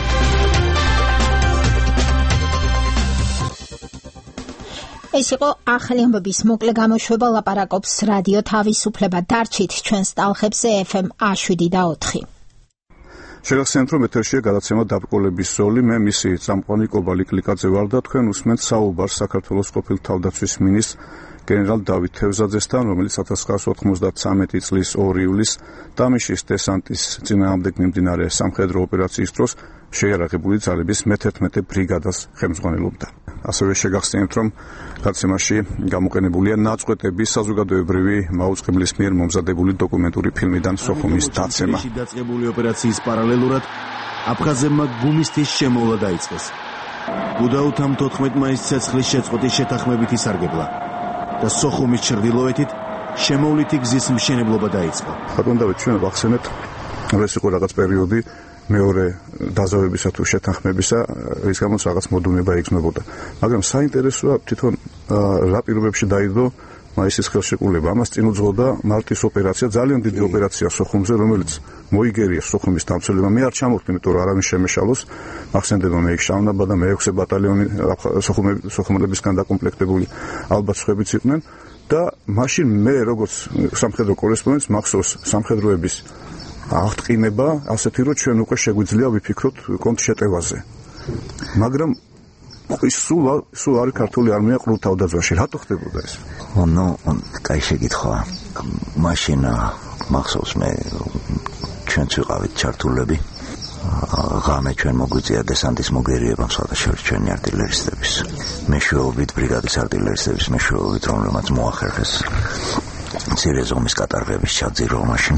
ეს იყო ახალი ამბების მოკლე გამოშვება. ლაპარაკობს რადიო თავისუფლება. დარჩით ჩვენს ტალღებზე ეფ ემ შვიდი და ოთხი. შეგახსენებთ, რომ ეთერშია გადაცემა დაბრკოლების ზოლი. მე მისი წამყვანი კობალი კლიკაძე ვარ და თქვენ უსმენთ საუბარს საქართველოს ყოფილ თავდაცვის მინისტრ გენერალ დავით თევზაძესთან, რომელიც ათას ცხრაასი ოცდათვრამეტი წლის ორი ივლისს დამიშის დესანტის წინააღმდეგ მიმდინარე სამხედრო ოპერაციის დროს შეიარაღებული ძალების მეთერთმეტე ბრიგადას ხელმძღვანელობდა. ასევე შეგახსენებთ, რომ გადაცემაში გამოყენებულია ნაწყვეტები საზოგადოებრივი მაუწყებლის მიერ მომზადებული დოკუმენტური ფილმიდან სოხუმის დაცემა. დაწყებული ოპერაციის პარალელურად აფხაზებმა გუმისთის შემოვლა დაიწყეს. გუდაუთამ თოთხმეტი მაისს ცეცხლის შეწყვეტის შეთანხმებით ისარგებლა და სოხუმის ჩრდილოეთით შემოვლითი გზის მშენებლობა დაიწყო. ბატონო დავით, ჩვენ ვახსენებთ, რომ ეს იყო რაღაც პერიოდი მეორე დაზავებისა თუ შეთანხმებისა, რის გამოც რაღაც მოდუნება იგრძნობოდა. მაგრამ საინტერესოა თვითონ რა პირობებში დაიდო მაისის ხელშეკრულება. ამას წინ უძღოდა მარტის ოპერაცია, ძალიან დიდი ოპერაცია სოხუმზე, რომელიც მოიგერია სოხუმის დამცველებმა. მე არ ჩამოვხდი, იმიტომ რომ არავინ შემეშალოს. მახსენდება მე იქ შავნაბა და მეექვსე ბატალიონი სოხუმელებისგან დაკომპლექტებული ალბათ სხვებიც იყვნენ და მაშინ მე როგორც სამხედრო კორესპონდენტს მახსოვს სამხედროების აღტყინება, ასეთი რომ ჩვენ უკვე შეგვიძლია ვიფიქროთ კონტრშეტევაზე. მაგრამ ის სულ სულ არის ქართული არმია ყრუ თავდაცვაში. რატო ხდებოდა ეს? ნუ, კაი შეკითხვა. მაშინ მახსოვს მე ჩვენც ვიყავით ჩართულები. ღამე ჩვენ მოგვიწია დესანტის მოგერიება სხვადასხვა ჩვენი артиლერისტების. მეშვეობით ბრიგადის артиლერისტების მეშვეობით, რომელმაც მოახერხეს მცირე ზომის კატარღების ჩაძირო მაშინ.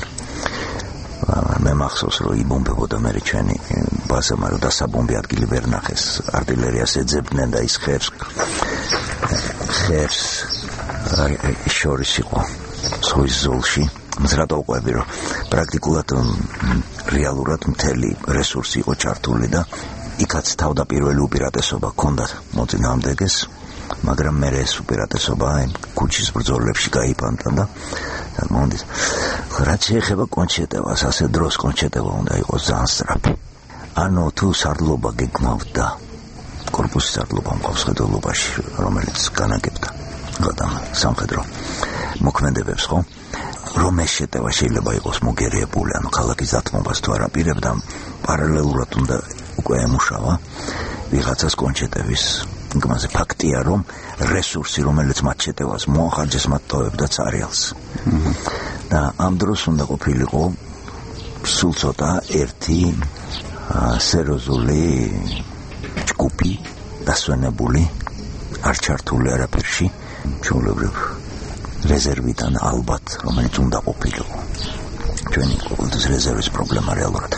მე მახსოვს რომ იბომბებოდა მე ჩვენი ბაზა, მაგრამ დასაბომბი ადგილი ვერ ნახეს. артиლერიას ეძებდნენ და ის ხერს ხერს შორის იყო ზღვის ზოლში. მზრად აუყვები რომ პრაქტიკულად რეალურად მთელი რესურსი იყო ჩართული და იქაც თავდაპირველი უპირატესობა ჰქონდა მოწინააღმდეგეს, მაგრამ მე ეს უპირატესობა ქუჩის ბრძოლებში გაიფანტა და მომდის. რაც შეეხება კონჩეტევას, ასე დროს კონჩეტევა უნდა იყოს ძალიან სწრაფი. ანუ თუ სარდლობა გეგმავდა, კორპუსის სარდლობა მყავს ხედულობაში, რომელიც განაგებდა გადამ სამხედრო მოქმედებებს, ხო? რომ ეს შეტევა შეიძლება იყოს მოგერიებული, ანუ ქალაქის დათმობას თუ არ აპირებდა, პარალელურად უნდა უკვე ემუშავა ვიღაცას კონჩეტევის გმაზე. ფაქტია, რომ რესურსი, რომელიც მათ შეტევას მოახარჯეს, მათ ტოვებდა ცარიელს. და ამ დროს უნდა ყოფილიყო სულ ცოტა ერთი სერიოზული ჯგუფი დასვენებული არ ჩართული არაფერში ჩვეულებრივ რეზერვიდან ალბათ რომელიც უნდა ყოფილიყო ჩვენი ყოველთვის რეზერვის პრობლემა რეალურად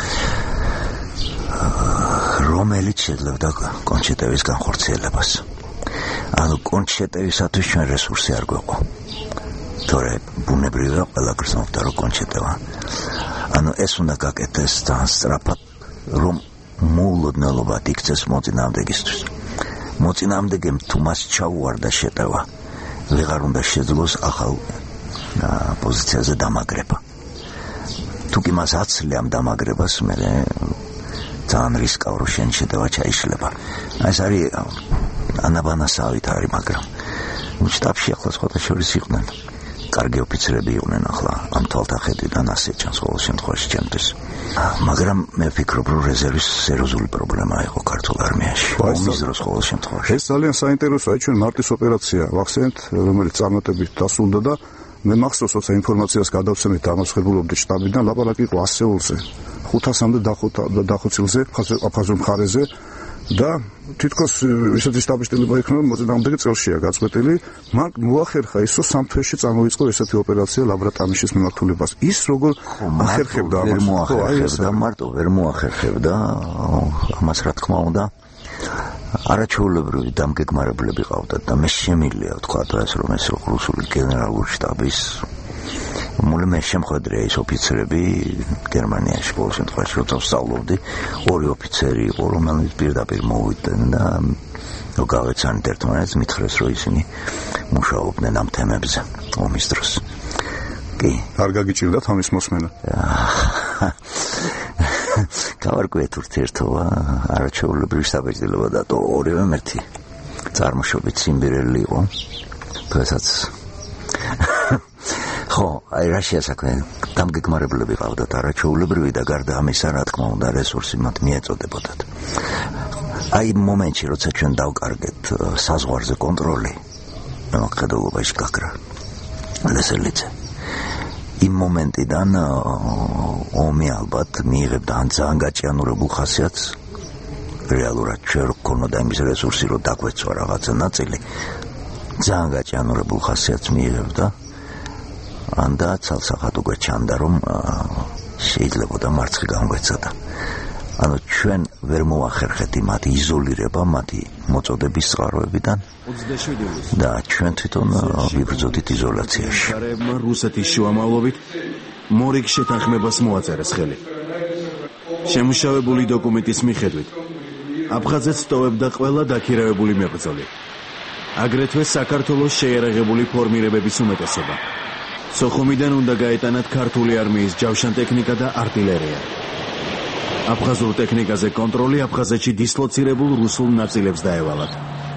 რომელიც შეძლებდა კონჩეტების განხორციელებას ანუ კონჩეტებისათვის ჩვენ რესურსი არ გვეყო თორე ბუნებრივია ყველა გრძნობდა რომ კონჩეტება ანუ ეს უნდა გაკეთდეს ძალიან სწრაფად რომ მოულოდნელობად იქცეს მოწინააღმდეგისთვის მოწინააღმდეგემ თუ მას ჩაუვარდა შეტევა ვეღარ უნდა შეძლოს ახალ პოზიციაზე დამაგრება თუ კი მას აცლია ამ დამაგრებას მე ძალიან რისკავ რომ შენ შეტევა ჩაიშლება ეს არის ანაბანასავით არის მაგრამ შტაბში ახლა სხვათა შორის იყვნენ კარგი ოფიცრები იყვნენ ახლა ამ თვალთახედვიდან ასე ჩანს ყოველ შემთხვევაში ჩემთვის მაგრამ მე ვფიქრობ რომ რეზერვის სერიოზული პრობლემა იყო ქართულ არმიაში ომის დროს ყოველ შემთხვევაში ეს ძალიან საინტერესოა ჩვენ მარტის ოპერაცია ვახსენეთ რომელიც წარმატებით დასრულდა და მე მახსოვს როცა ინფორმაციას გადავცემით დამასხებულობდი შტაბიდან ლაპარაკი იყო ასეულზე ხუთასამდე დახოცილზე აფხაზურ მხარეზე და თითქოს ისეთი სტაბილიზება იქნება მოწინააღმდეგე წელშია გაწყვეტილი მაგრამ მოახერხა ისო სამ თვეში წარმოიწყო ესეთი ოპერაცია ლაბრატამიშის მიმართულებას ის როგორ ახერხებდა ამას ვერ მოახერხებდა მარტო ვერ მოახერხებდა ამას რა თქმა უნდა არაჩვეულებრივი დამგეგმარებლები ყავდათ და მე შემიძლია ვთქვა ეს რომ ეს რუსული გენერალური შტაბის მული მე შემხედრე ის ოფიცრები გერმანიაში ყოველ შემთხვევაში როცა ვსწავლობდი ორი ოფიცერი იყო რომელიც პირდაპირ მოვიდნენ და რომ გავეცანით ერთმანეთს მითხრეს რომ ისინი მუშაობდნენ ამ თემებზე ომის დროს კი არ გაგიჭირდათ ამის მოსმენა გავარკვიეთ ურთიერთობა არაჩვეულებრივი საბეჭდილება და ორივე მერთი წარმოშობით სიმბირელი იყო დღესაც ხო, აი რა შეასაქმე დამგეგმარებლები ყავდათ არაჩვეულებრივი და გარდა ამისა რა თქმა უნდა რესურსი მათ მიეწოდებოდათ. აი მომენტში როცა ჩვენ დავკარგეთ საზღვარზე კონტროლი მემოქმედობაში გაქრა ლესელიძე იმ მომენტიდან ომი ალბათ მიიღებდა ან ძალიან გაჭიანურებულ ხასიათს რეალურად ჩვენ გქონოდა იმის რესურსი რომ დაგვეცვა რაღაცა ნაწილი ძალიან გაჭიანურებულ ხასიათს მიიღებდა ან და ცალსახად უკვე ჩანდა რომ შეიძლებოდა მარცხი გამგვეცადა ანუ ჩვენ ვერ მოახერხეთ მათი იზოლირება მათი მოწოდების წყაროებიდან და ჩვენ თვითონ ვიბრძოდით იზოლაციაში რუსეთის შუამავლობით მორიგ შეთანხმებას მოაწერეს ხელი შემუშავებული დოკუმენტის მიხედვით აფხაზეთს ტოვებდა ყველა დაქირავებული მებრძოლი აგრეთვე საქართველოს შეიარაღებული ფორმირებების უმეტესობა სოხუმიდან უნდა გაეტანათ ქართული არმიის ჯავშანტექნიკა და артиლერია. აფხაზურ ტექნიკაზე კონტროლი აფხაზეთში დისლოცირებულ რუსულ ნაწილებს დაევალათ.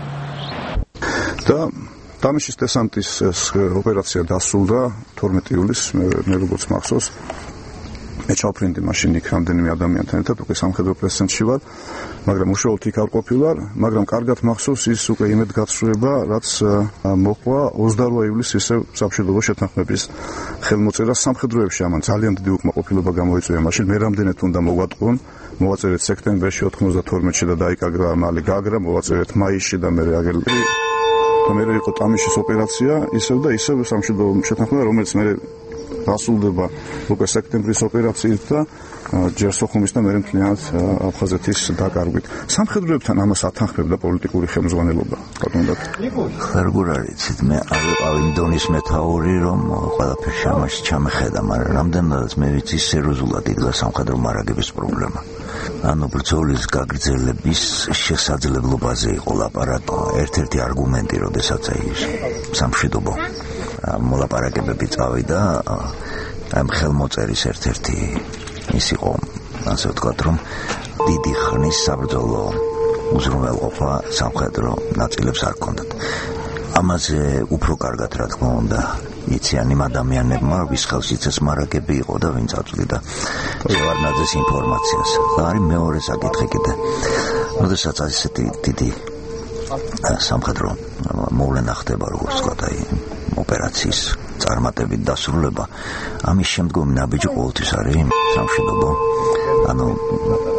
და დამიშის დესანტის ოპერაცია დასრულდა თორმეტი ივლისს მე როგორც მახსოვს მე ჩავფრინდი მაშინ იქ რამდენიმე ადამიანთან ერთად უკვე სამხედრო პრეზიდენტში ვარ მაგრამ უშუალოდ იქ არ ყოფილვარ მაგრამ კარგად მახსოვს ის უკვე იმედგაცრუება რაც მოყვა ოცდაორი ივლისს ისე სამშვიდობო შეთანხმების ხელმოწერა სამხედროებში ამან ძალიან დიდი უკმაყოფილება გამოიწვია მაშინ მე რამდენად უნდა მოვატყუონ მოვაწერეთ სექტემბერში ოთხმოცდათორმეტში და დაიკარგა მალე გაგრა მოვაწერეთ მაისში და მე აგერ და მე იყო ტამიშის ოპერაცია ისევ და ისევ სამშვიდობო შეთანხმება რომელიც მე დასრულდება უკვე სექტემბრის ოპერაციით და ჯერ სოხუმის და მერე მთლიანად აფხაზეთის დაკარგვით. სამხედროებთან ამას ათანხმებდა პოლიტიკური ხელმძღვანელობა, ბატონო. ხარგურ არიცით, მე არ ვიყავი დონის მეთაური, რომ ყველაფერში ამაში ჩამეხედა, მაგრამ რამდენადაც მე ვიცი სერიოზულად იდგა სამხედრო მარაგების პრობლემა. ანუ ბრძოლის გაგრძელების შესაძლებლობაზე იყო ლაპარაკი. ერთ-ერთი არგუმენტი, როდესაც აი სამშვიდობო მოლაპარაკებები წავიდა, ამ ხელმოწერის ერთ-ერთი ის იყო, ასე ვთქვათ, რომ დიდი ხნის საბრძოლო უზრუნველყოფა სამხედრო ნაწილებს არ ჰქონდათ. ამაზე უფრო კარგად რა თქმა უნდა იციან იმ ადამიანებმა, ვის ხელშიც ეს მარაგები იყო და ვინც აწვდიდა შევარდნაძეს ინფორმაციას. და არის მეორე საკითხი კიდე. როდესაც ასეთი დიდი სამხედრო მოვლენა ხდება, როგორც ვთქვათ, აი ოპერაციის წარმატებით დასრულება, ამის შემდგომი ნაბიჯი ყოველთვის არის სამშვიდობო, ანუ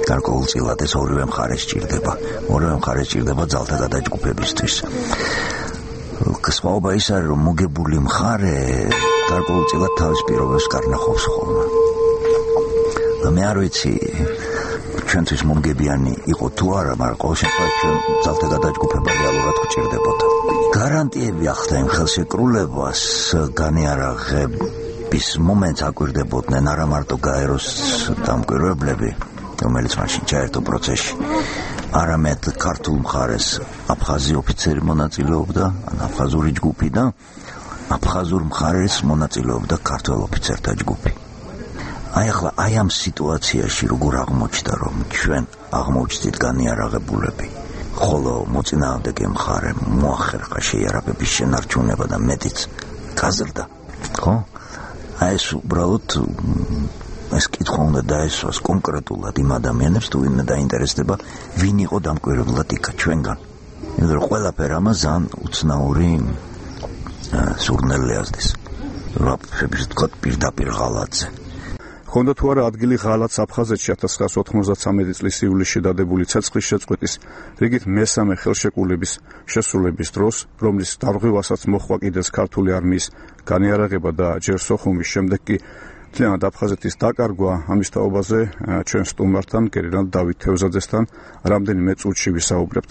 გარკვეულწილად ეს ორივე მხარე სჭირდება. ორივე მხარე სჭირდება ძალთა გადაჯგუფებისთვის. სხვაობა ის არის, რომ მოგებული მხარე გარკვეულწილად თავის პირობებს კარნახობს ხოლმე. და მე არ ვიცი ჩვენთვის მომგებიანი იყო თუ არა, მაგრამ ყოველ შემთხვევაში ჩვენ ძალთა გადაჯგუფება რეალურად გვჭირდებოდა. გარანტიები ახლა იმ ხელშეკრულებას განიარაღების მომენტს აკვირდებოდნენ არა მარტო გაეროს დამკვირვებლები, რომელიც მაშინ ჩაერთო პროცესში, არამედ ქართულ მხარეს აფხაზი ოფიცერი მონაწილეობდა, ან აფხაზური ჯგუფი და აფხაზურ მხარეს მონაწილეობდა ქართველ ოფიცერთა ჯგუფი. აი ახლა აი ამ სიტუაციაში როგორ აღმოჩნდა, რომ ჩვენ აღმოჩნდით განიარაღებულები, ხოლო მოწინააღმდეგე მხარე მოახერხა შეიარაღების შენარჩუნება და მეტიც გაზრდა, ხო? აი ეს უბრალოდ ეს კითხვა უნდა დაესვას კონკრეტულად იმ ადამიანებს, თუ ვინმე დაინტერესდება, ვინ იყო დამკვირვებლად იქა ჩვენგან. იმიტომ რომ ყველაფერი ამას ძალიან უცნაური სურნელი აზდის. რა შეიძლება პირდაპირ ღალატზე. ხონდა თუ არა ადგილი ღალატს აფხაზეთში ათას ცხრაას ოთხმოცდათრამეტი წლის ივლისში დადებული ცეცხლის შეწყვეტის რიგით მესამე ხელშეკრულების შესრულების დროს, რომლის დარღვევასაც მოჰყვა კიდეც ქართული არმიის განიარაღება და ჯერ სოხუმის შემდეგ კი მთლიანად აფხაზეთის დაკარგვა, ამის თაობაზე ჩვენ სტუმართან, გენერალ დავით თევზაძესთან რამდენიმე წუთში ვისაუბრებთ.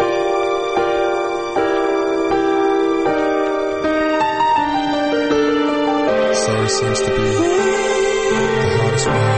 Sorry seems to be the hardest one.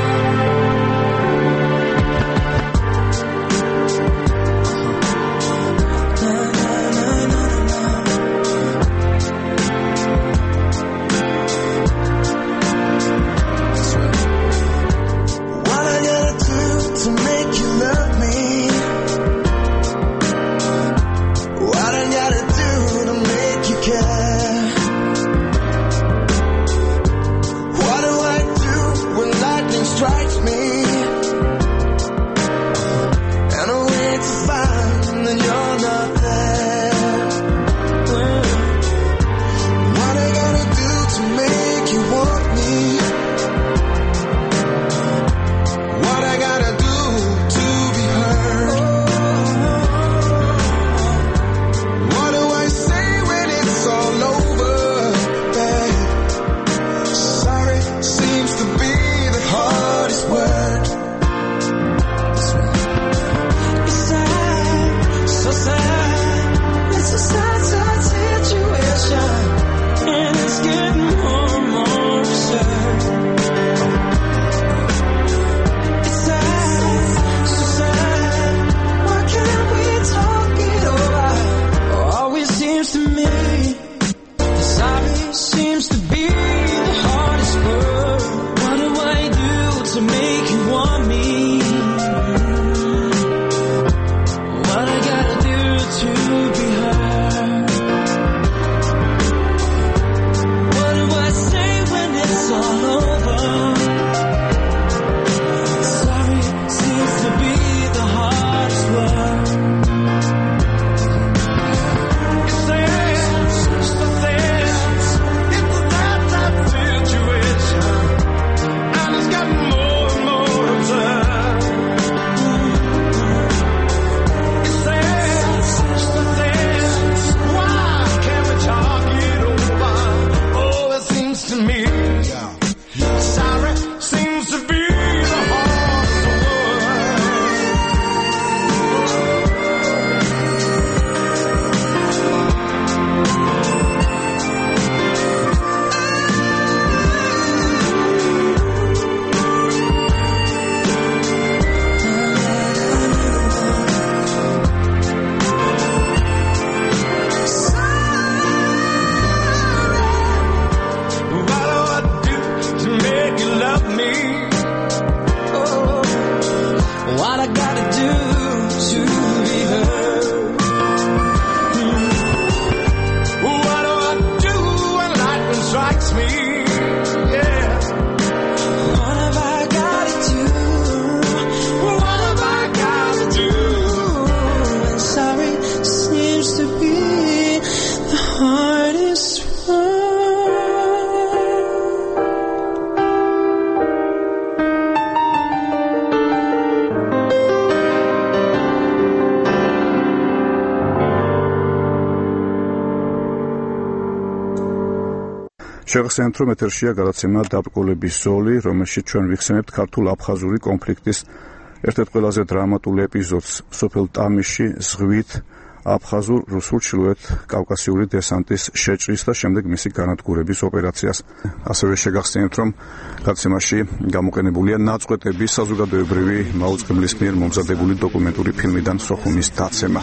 შეგახსენებთ, რომ ეთერშია გადაცემა დაბრკოლების ზოლი, რომელშიც ჩვენ ვიხსენებთ ქართულ-აფხაზური კონფლიქტის ერთ-ერთ ყველაზე დრამატულ ეპიზოდს, სოფელ ტამიში ზღვით აფხაზურ რუსულ ჩრდილოეთ კავკასიური დესანტის შეჭრის და შემდეგ მისი განადგურების ოპერაციას. ასევე შეგახსენებთ, რომ გადაცემაში გამოყენებულია ნაწყვეტები საზოგადოებრივი მაუწყებლის მიერ მომზადებული დოკუმენტური ფილმიდან სოხუმის დაცემა.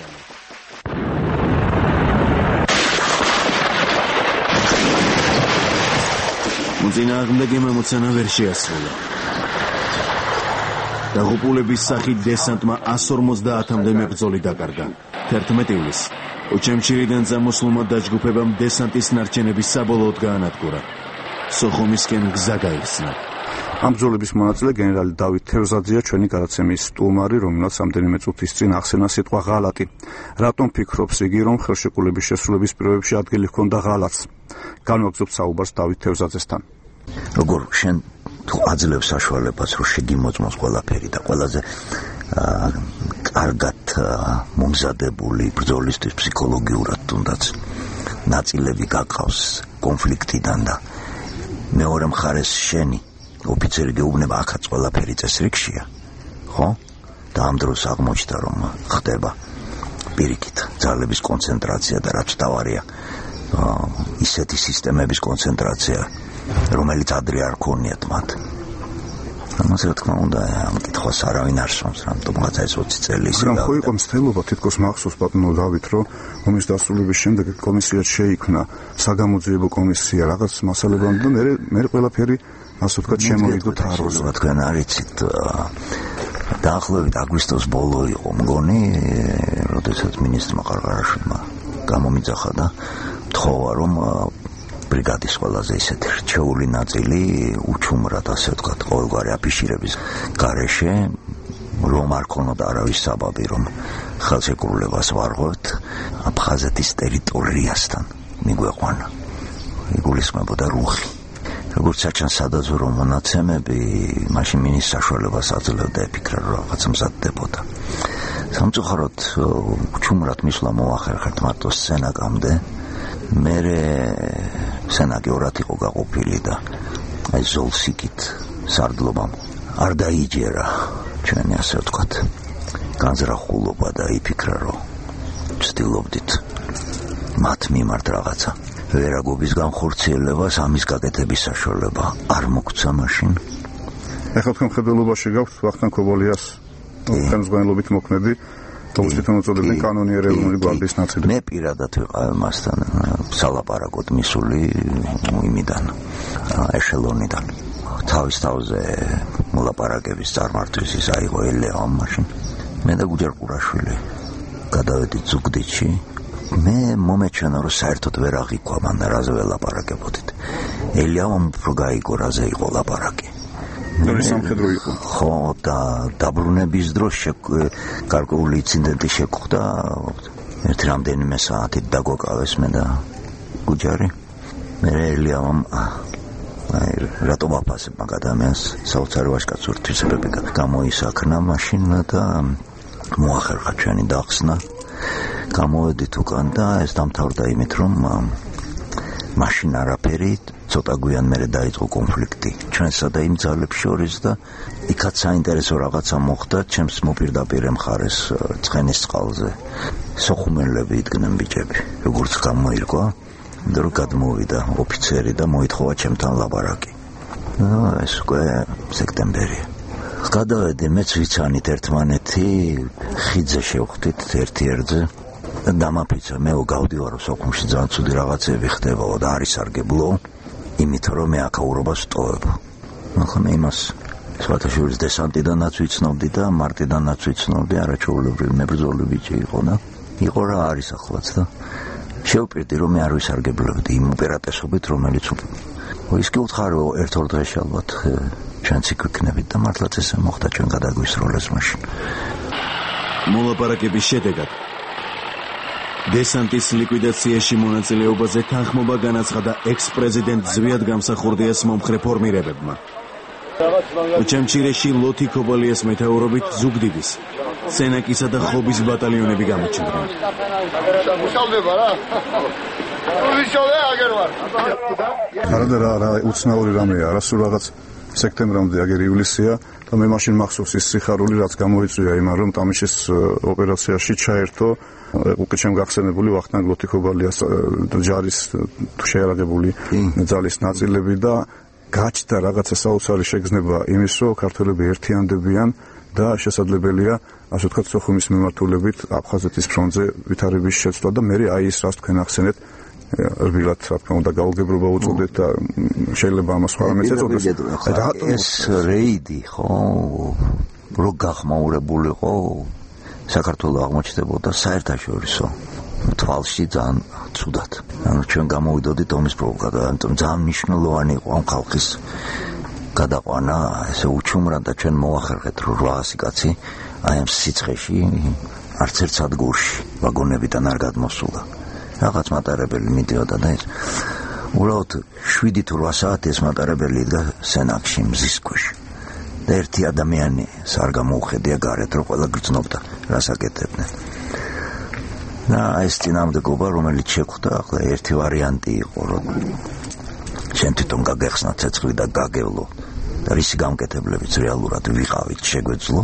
მოწინააღმდეგე მომოცანა ვერ შეასრულა. დაღუპულების სახით დესანტმა εκατს ორმოცდაათამდე მებრძოლი დაკარგა. თერთმეტ ივლისს ოჩემჩირიდან წამოსულმა დაჯგუფებამ დესანტის ნარჩენების საბოლოოდ გაანადგურა. სოხუმისკენ გზა გაიხსნა. ამ ბრძოლების მონაწილე გენერალი დავით თევზაძეა ჩვენი გადაცემის სტუმარი, რომელსაც რამდენიმე წუთის წინ ახსენა სიტყვა ღალატი. რატომ ფიქრობს იგი, რომ ხელშეკრულების შესრულების პირობებში ადგილი ჰქონდა ღალატს? განვაგრძობთ საუბარს დავით თევზაძესთან. როგორ შენ თუ აძლევს საშუალებას, რომ შეგიმოწმოს ყველაფერი და ყველაზე კარგად მომზადებული ბრძოლისთვის ფსიქოლოგიურად თუნდაც ნაწილები გაკავს კონფლიქტიდან და მეორე მხარეს შენი ოფიცერი გეუბნება აქაც ყველაფერი წესრიგშია, ხო? და ამ დროს აღმოჩნდა, რომ ხდება პირიქით ძალების კონცენტრაცია და რაც დავარია ისეთი სისტემების კონცენტრაცია, რომელიც ადრე არ ქონიათ მათ. ამას რა თქმა უნდა, ამ კითხვას არავინ არ სვამს, რამტომაც ეს ოცი წელი ისე და ხო იყო მცდელობა თითქოს მახსოვს ბატონო დავით, რომ ომის დასრულების შემდეგ კომისიად შეიქმნა საგამოძიებო კომისია რაღაც მასალებამდე და მე მე ყველაფერი ასე ვთქვათ შემოიგო თაროზე. რა თქვენ არიცით დაახლოებით აგვისტოს ბოლო იყო მგონი, როდესაც მინისტრმა ყარყარაშვილმა გამომიძახა და თხოვა, რომ ბრიგადის ყველაზე ისეთი რჩეული ნაწილი უჩუმრად ასე ვთქვათ ყოველგვარი აფიშირების გარეშე, რომ არ ქონოდა არავის საბაბი, რომ ხელშეკრულებას ვარღვევთ აფხაზეთის ტერიტორიასთან მიგვეყვანა. იგულისხმებოდა რუხი. როგორც საჩანს სადაზვერო მონაცემები, მაშინ მინის საშუალებას აძლევდა ეფიქრა, რომ რაღაც მზადდებოდა. სამწუხაროდ უჩუმრად მისვლა მოახერხეთ მარტო სცენაკამდე. მერე სცენაკი ორად იყო გაყოფილი და აი ზოლსიკით სარდლობამ არ დაიჯერა ჩვენი ასე ვთქვათ განზრახულობა და იფიქრა, რომ ვცდილობდით მათ მიმართ რაღაცა ვერაგობის განხორციელებას, ამის გაკეთების საშუალება არ მოგცა მაშინ. ეხლა თქვენ მხედველობაში გაქვთ ვახტანგ ქობოლიას ხელმძღვანელობით მოქმედი თვითონ უწოდებენ კანონიერ ეროვნული გვარდიის ნაწილი. მე პირადად ვიყავ მასთან სალაპარაკოდ მისული იმიდან ეშელონიდან. თავის თავზე მოლაპარაკების წარმართვის ის აიღო ელეამ მაშინ. მე და გუჯერ ყურაშვილი გადავედით ზუგდიდში. მე მომეჩვენა, რომ საერთოდ ვერ აღიქვა მან რაზე ველაპარაკებოდით. ელიამ უფრო გაიგო რაზე იყო ლაპარაკი. ნუ სამხედრო იყო. ხო და დაბრუნების დროს გარკვეული ინციდენტი შეგვხვდა. ერთი რამდენიმე საათით დაგვაკავეს მე და გუჯარი. მე ელიამ აი რატომ აფასებ მაგ ადამიანს საოცარი ვაჟკაცური თვისებები გამოისაქნა მაშინ და მოახერხა ჩვენი დახსნა. გამოვედით უკან და ეს დამთავრდა იმით, რომ მაშინ არაფერი ცოტა გვიან მერე დაიწყო კონფლიქტი ჩვენსა და იმ ძალებს შორის და იქაც საინტერესო რაღაცა მოხდა ჩემს მოპირდაპირე მხარეს ცხენის წყალზე. სოხუმელები იდგნენ ბიჭები, როგორც გამოირკვა, რომ გადმოვიდა ოფიცერი და მოითხოვა ჩემთან ლაპარაკი. ეს უკვე სექტემბერია. გადავედი მეც ვიცანით ერთმანეთი, ხიდზე შევხვდით ერთ-ერთზე. დამაფიცა მე გავდივარო სოხუმში ძალიან ცუდი რაღაცები ხდებაო და არის სარგებლო, იმიტომ რომ მე აქაურობას ვტოვებ. ახლა მე იმას სვათაშვილის დესანტიდანაც ვიცნობდი და მარტიდანაც ვიცნობდი, არაჩვეულებრივი მებრძოლი ბიჭი იყო და იყო რა არის ახლაც და შევპირდი რომ მე არ ვისარგებლებდი იმ უპირატესობით, რომელიც ის კი უთხარი რომ ერთ-ორ დღეში ალბათ ჩვენც იქ ვიქნებით და მართლაც ესე მოხდა, ჩვენ გადაგვისროლეს მაშინ. მოლაპარაკების შედეგად დესანტის ლიკვიდაციაში მონაწილეობაზე თანხმობა განაცხადა ექს-პრეზიდენტ ზვიად გამსახურდიას მომხრე ფორმირებებმა. ოჩამჩირეში ლოთი ქობოლიას მეთაურობით ზუგდიდის, სენაკისა და ხობის ბატალიონები გამოჩნდნენ. არადა რა რა უცნაური რამეა, რა სულ რაღაც სექტემბრამდე აგერ ივლისია და მე მაშინ მახსოვს ის სიხარული რაც გამოიწვია იმან რომ ტამიშის ოპერაციაში ჩაერთო უკვე ჩემ გახსენებული ვახტანგ ლოთიქობალიას ჯარის თუ შეარაღებული ძალის ნაწილები და გაჩნდა რაღაცა საოცარი შეგრძნება იმის რომ ქართველები ერთიანდებიან და შესაძლებელია ასე ვთქვათ სოხუმის მიმართულებით აფხაზეთის ფრონტზე ვითარების შეცვლა და მე აი ის რაც თქვენ ახსენეთ რბილად რა თქმა უნდა გაუგებრობა უწოდეთ და შეიძლება ამას სხვა რამეც ეწოდოს ეს რეიდი ხო რო გახმაურებულიყო საქართველოს აღმოჩნდებოდა საერთაშორისო თვალში ძალიან ცუდად ანუ ჩვენ გამოვიდოდით ომის პროვოკატა ამიტომ ძალიან მნიშვნელოვანი იყო ამ ხალხის გადაყვანა ესე უჩუმრად და ჩვენ მოახერხეთ რომ რვაასი კაცი აი ამ სიცხეში არც ერთ სადგურში ვაგონებიდან არ გადმოსულა რაღაც მატარებელი მიდიოდა და ეს უბრალოდ შვიდი თუ რვა საათი ეს მატარებელი იდგა სენაკში მზის ქვეშ და ერთი ადამიანი არ გამოუხედია გარეთ რომ ყველა გრძნობდა რას აკეთებდნენ და ეს წინამდებობა რომელიც შეხვდა ახლა ერთი ვარიანტი იყო რომ შენ თვითონ გაგეხსნა ცეცხლი და გაგევლო და რისი გამკეთებლებიც რეალურად ვიყავით შეგვეძლო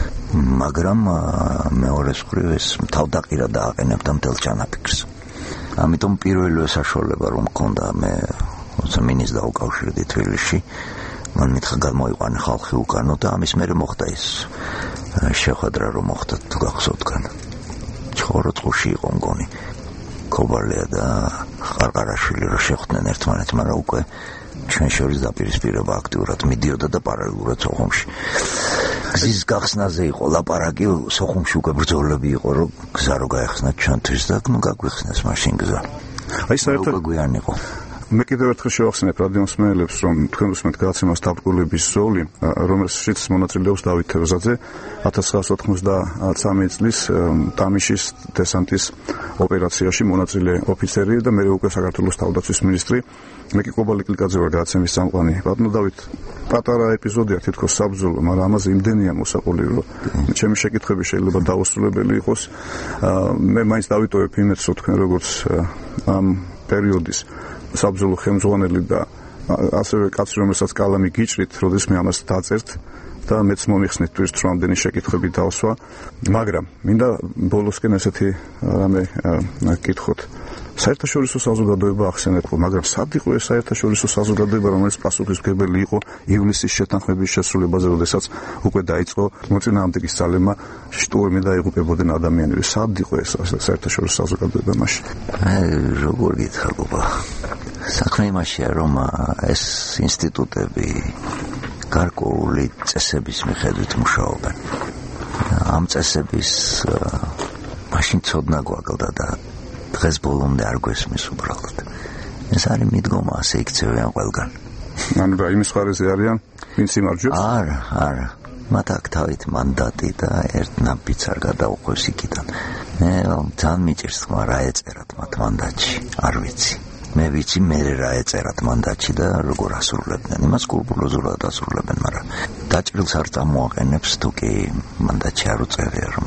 მაგრამ მეორეს მხრივ ეს თავდაყირა დააყენებდა მთელ ჩანაფიქრს ამიტომ პირველი საშუალება რომ მქონდა მე როცა მინისტრს დაუკავშირდი თბილისში მან მითხრა გამოიყვანე ხალხი უკანო და ამის მერე მოხდა ის შეხვედრა რომ მოხდა თუ გახსოვთ კან ჩხოროწყუში იყო მგონი კობალია და ყარყარაშვილი რომ შეხვდნენ ერთმანეთს მაგრამ უკვე ჩვენ შორის დაპირისპირება აქტიურად მიდიოდა და პარალელურად სოხუმში გზის გახსნაზე იყო ლაპარაკი სოხუმში უკვე ბრძოლები იყო რომ გზა რო გაეხსნა ჩვენთვის და ნუ გაგვიხსნეს მაშინ გზა აი საერთოდ გვიან იყო მე კიდევ ერთხელ შევახსენებ რადიომსმენელებს რომ თქვენ უსმენთ გადაცემას დაბრკოლების ზოლი რომელშიც მონაწილეობს დავით თევზაძე ათას ცხრაასი ოთხმოცდათსამი წლის ტამიშის დესანტის ოპერაციაში მონაწილე ოფიცერი და მე უკვე საქართველოს თავდაცვის მინისტრი მე კი კობალი კლიკაძე ვარ გადაცემის წამყვანი ბატონო დავით პატარა ეპიზოდია თითქოს საბრძოლო მაგრამ ამაზე იმდენია მოსაყოლი რომ ჩემი შეკითხვები შეიძლება დაუსრულებელი იყოს მე მაინც დავიტოვებ იმედს რომ თქვენ როგორც ამ პერიოდის საბრძოლო ხელმძღვანელი და ასევე კაცი რომელსაც კალამი გიჭრით როდის მე ამას დაწერთ და მეც მომიხსნით თუ ის რამდენი შეკითხვები დავსვა მაგრამ მინდა ბოლოსკენ ესეთი რამე გკითხოთ საერთაშორისო საზოგადოება ახსენებდა მაგრამ სად იყო ეს საერთაშორისო საზოგადოება რომელიც პასუხისმგებელი იყო ივლისის შეთანხმების შესრულებაზე როდესაც უკვე დაიწყო მოწინააღმდეგის ძალებმა შტურმი დაიღუპებოდნენ ადამიანები სად იყო ეს საერთაშორისო საზოგადოება მაშინ აი როგორ გითხარობა საქმე იმაშია რომ ეს ინსტიტუტები გარკვეული წესების მიხედვით მუშაობენ ამ წესების მაშინ ცოდნა გვაკლდა და დღეს ბოლომდე არ გვესმის უბრალოდ ეს არის მიდგომა ასე იქცევიან ყველგან ანუ რა იმის ხარისზე არიან ვინც იმარჯვებს არა არა მათ აქ თავით მანდატი და ერთ ნაბიც არ გადაუყვეს იქიდან მე ძალიან მიჭირს ხმა რა ეწერათ მათ მანდატში არ ვიცი მე ვიცი მე რა ეწერათ მანდატში და როგორ ასრულებდნენ იმას სკრუპულოზურად ასრულებენ მაგრამ დაჭრილს არ წამოაყენებს თუ კი მანდატში არ უწერია რომ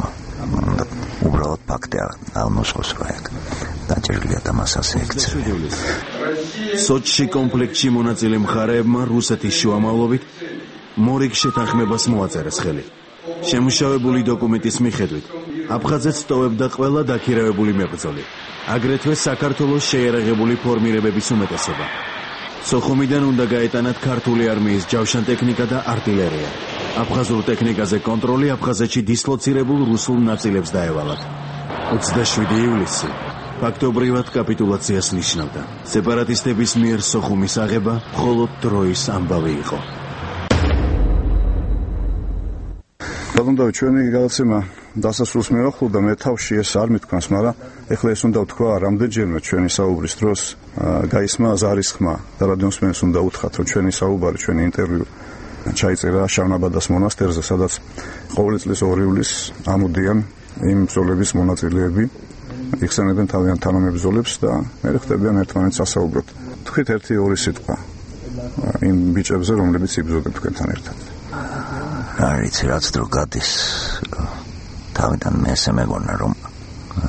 უბრალოდ ფაქტი არ მოსხოს რა ეგ დაჭრილია და მას ასე ექცევიან სოჩში კომპლექტში მონაწილე მხარეებმა რუსეთის შუამავლობით მორიგ შეთანხმებას მოაწერეს ხელი შემუშავებული დოკუმენტის მიხედვით აფხაზეთს ტოვებდა ყველა დაქირავებული მებრძოლი აგრეთვე საქართველოს შეიარაღებული ფორმირებების უმეტესობა სოხუმიდან უნდა გაეტანათ ქართული არმიის ჯავშან ტექნიკა და артиლერია აფხაზურ ტექნიკაზე კონტროლი აფხაზეთში დისლოცირებულ რუსულ ნაწილებს დაევალათ ოცდაშვიდი ივლისი ფაქტობრივად კაპიტულაციას ნიშნავდა სეპარატისტების მიერ სოხუმის აღება მხოლოდ დროის ამბავი იყო ბატონო დავით ჩვენი გადაცემა დასასრულს მიახლოვდა მე თავში ეს არ მithქვას მაგრამ ეხლა ეს უნდა ვთქვა რამდენჯერმე ჩვენი საუბრის დროს გაისმა ზარის ხმა და რადიოსმენს უნდა უთხრათ რომ ჩვენი საუბარი ჩვენი ინტერვიუ ჩაიწერა შავნაბადას მონასტერზე სადაც ყოველი წლის ორი ივლისს ამოდიან იმ ბრძოლების მონაწილეები იხსენებენ თავიანთ თანამებრძოლებს და მე ხდებიან ერთმანეთს ასაუბროთ თქვით ერთი ორი სიტყვა იმ ბიჭებზე რომლებიც იბრძოდნენ თქვენთან ერთად არის რაც დრო გადის თავიდან მე ესე მეგონა რომ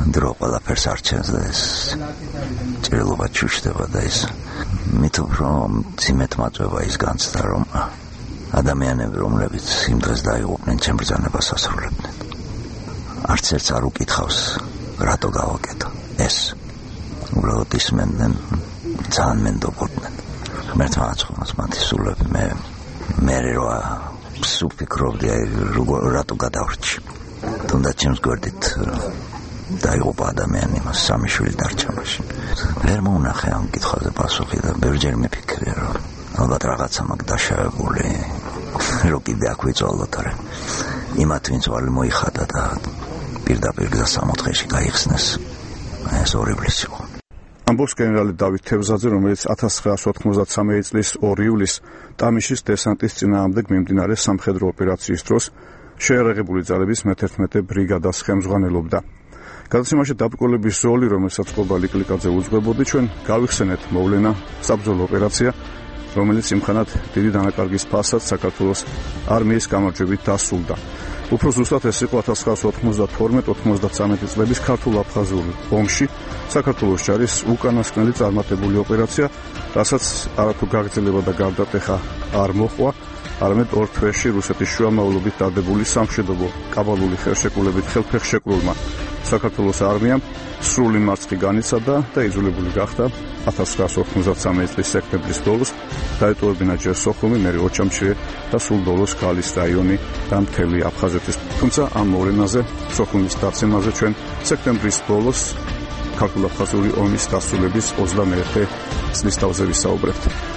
დრო ყველაფერს არჩენს და ეს ჭრილობა ჩუშდება და ეს მითო რომ ციმეთ მაწვება ის განცდა რომ ადამიანები რომლებიც იმ დღეს დაიღუპნენ ჩემ ბრძანებას ასრულებდნენ არც ერთს არ უკითხავს რატო გავაკეთო ეს უბრალოდ ისმენდნენ ძალიან მენდობოდნენ ღმერთმა აწყობას მათი სულები მე მე რა სულ ფიქრობდი როგორ რატო გადავრჩი თუნდაც ჩემს გვერდით დაიღუპა ადამიანი მას სამი შვილი დარჩა მაშინ ვერ მოუნახე ამ კითხვაზე პასუხი და ბევრჯერ მიფიქრე რომ ალბათ რაღაცა მაქვს დაშავებული რო კიდე აქ ვიწვალოთ არა იმათ ვინც ვალი მოიხადა და პირდაპირ გზა სამოთხეში გაიხსნეს ეს ორიბლის იყო ამბობს გენერალი დავით თევზაძე, რომელიც ათას ცხრაასი ოთხმოცდათსამი წლის ორი ივლისს ტამიშის დესანტის წინააღმდეგ მიმდინარე სამხედრო ოპერაციის დროს შეიარაღებული ძალების მეთერთმეტე ბრიგადას ხელმძღვანელობდა. გადაცემაში დაბრკოლების ზოლი, რომელსაც ყობა ლიკლიკაძე უძღვებოდი, ჩვენ გავიხსენეთ მოვლენა საბრძოლო ოპერაცია, რომელიც იმხანად დიდი დანაკარგის ფასად საქართველოს არმიის გამარჯვებით დასრულდა. უფრო ზუსტად ეს იყო ათას ცხრაასი ოცდათორმეტი ოცდათმეტი წლების ქართულ-აფხაზურ ომში საქართველოს ჯარის უკანასკნელი წარმატებული ოპერაცია, რასაც არათუ გაგრძელება და გარდატეხა არ მოჰყვა, არამედ ორ თვეში რუსეთის შუამავლობით დადებული სამშვიდობო კაბალული ხელშეკრულებით ხელფეხშეკრულმა საქართველოს არმიამ სრული მარცხი განიცადა და იძულებული გახდა ათას ცხრაასი ოცდათსამი წლის სექტემბრის ბოლოს დაეტოვებინა ჯერ სოხუმი, მერე ოჩამჩირე და სულ ბოლოს გალის რაიონი და მთელი აფხაზეთის. თუმცა ამ მოვლენაზე, სოხუმის დაცემაზე ჩვენ სექტემბრის ბოლოს ქართულ-აფხაზური ომის დასრულების ოცდამეერთე წლისთავზე ვისაუბრებთ.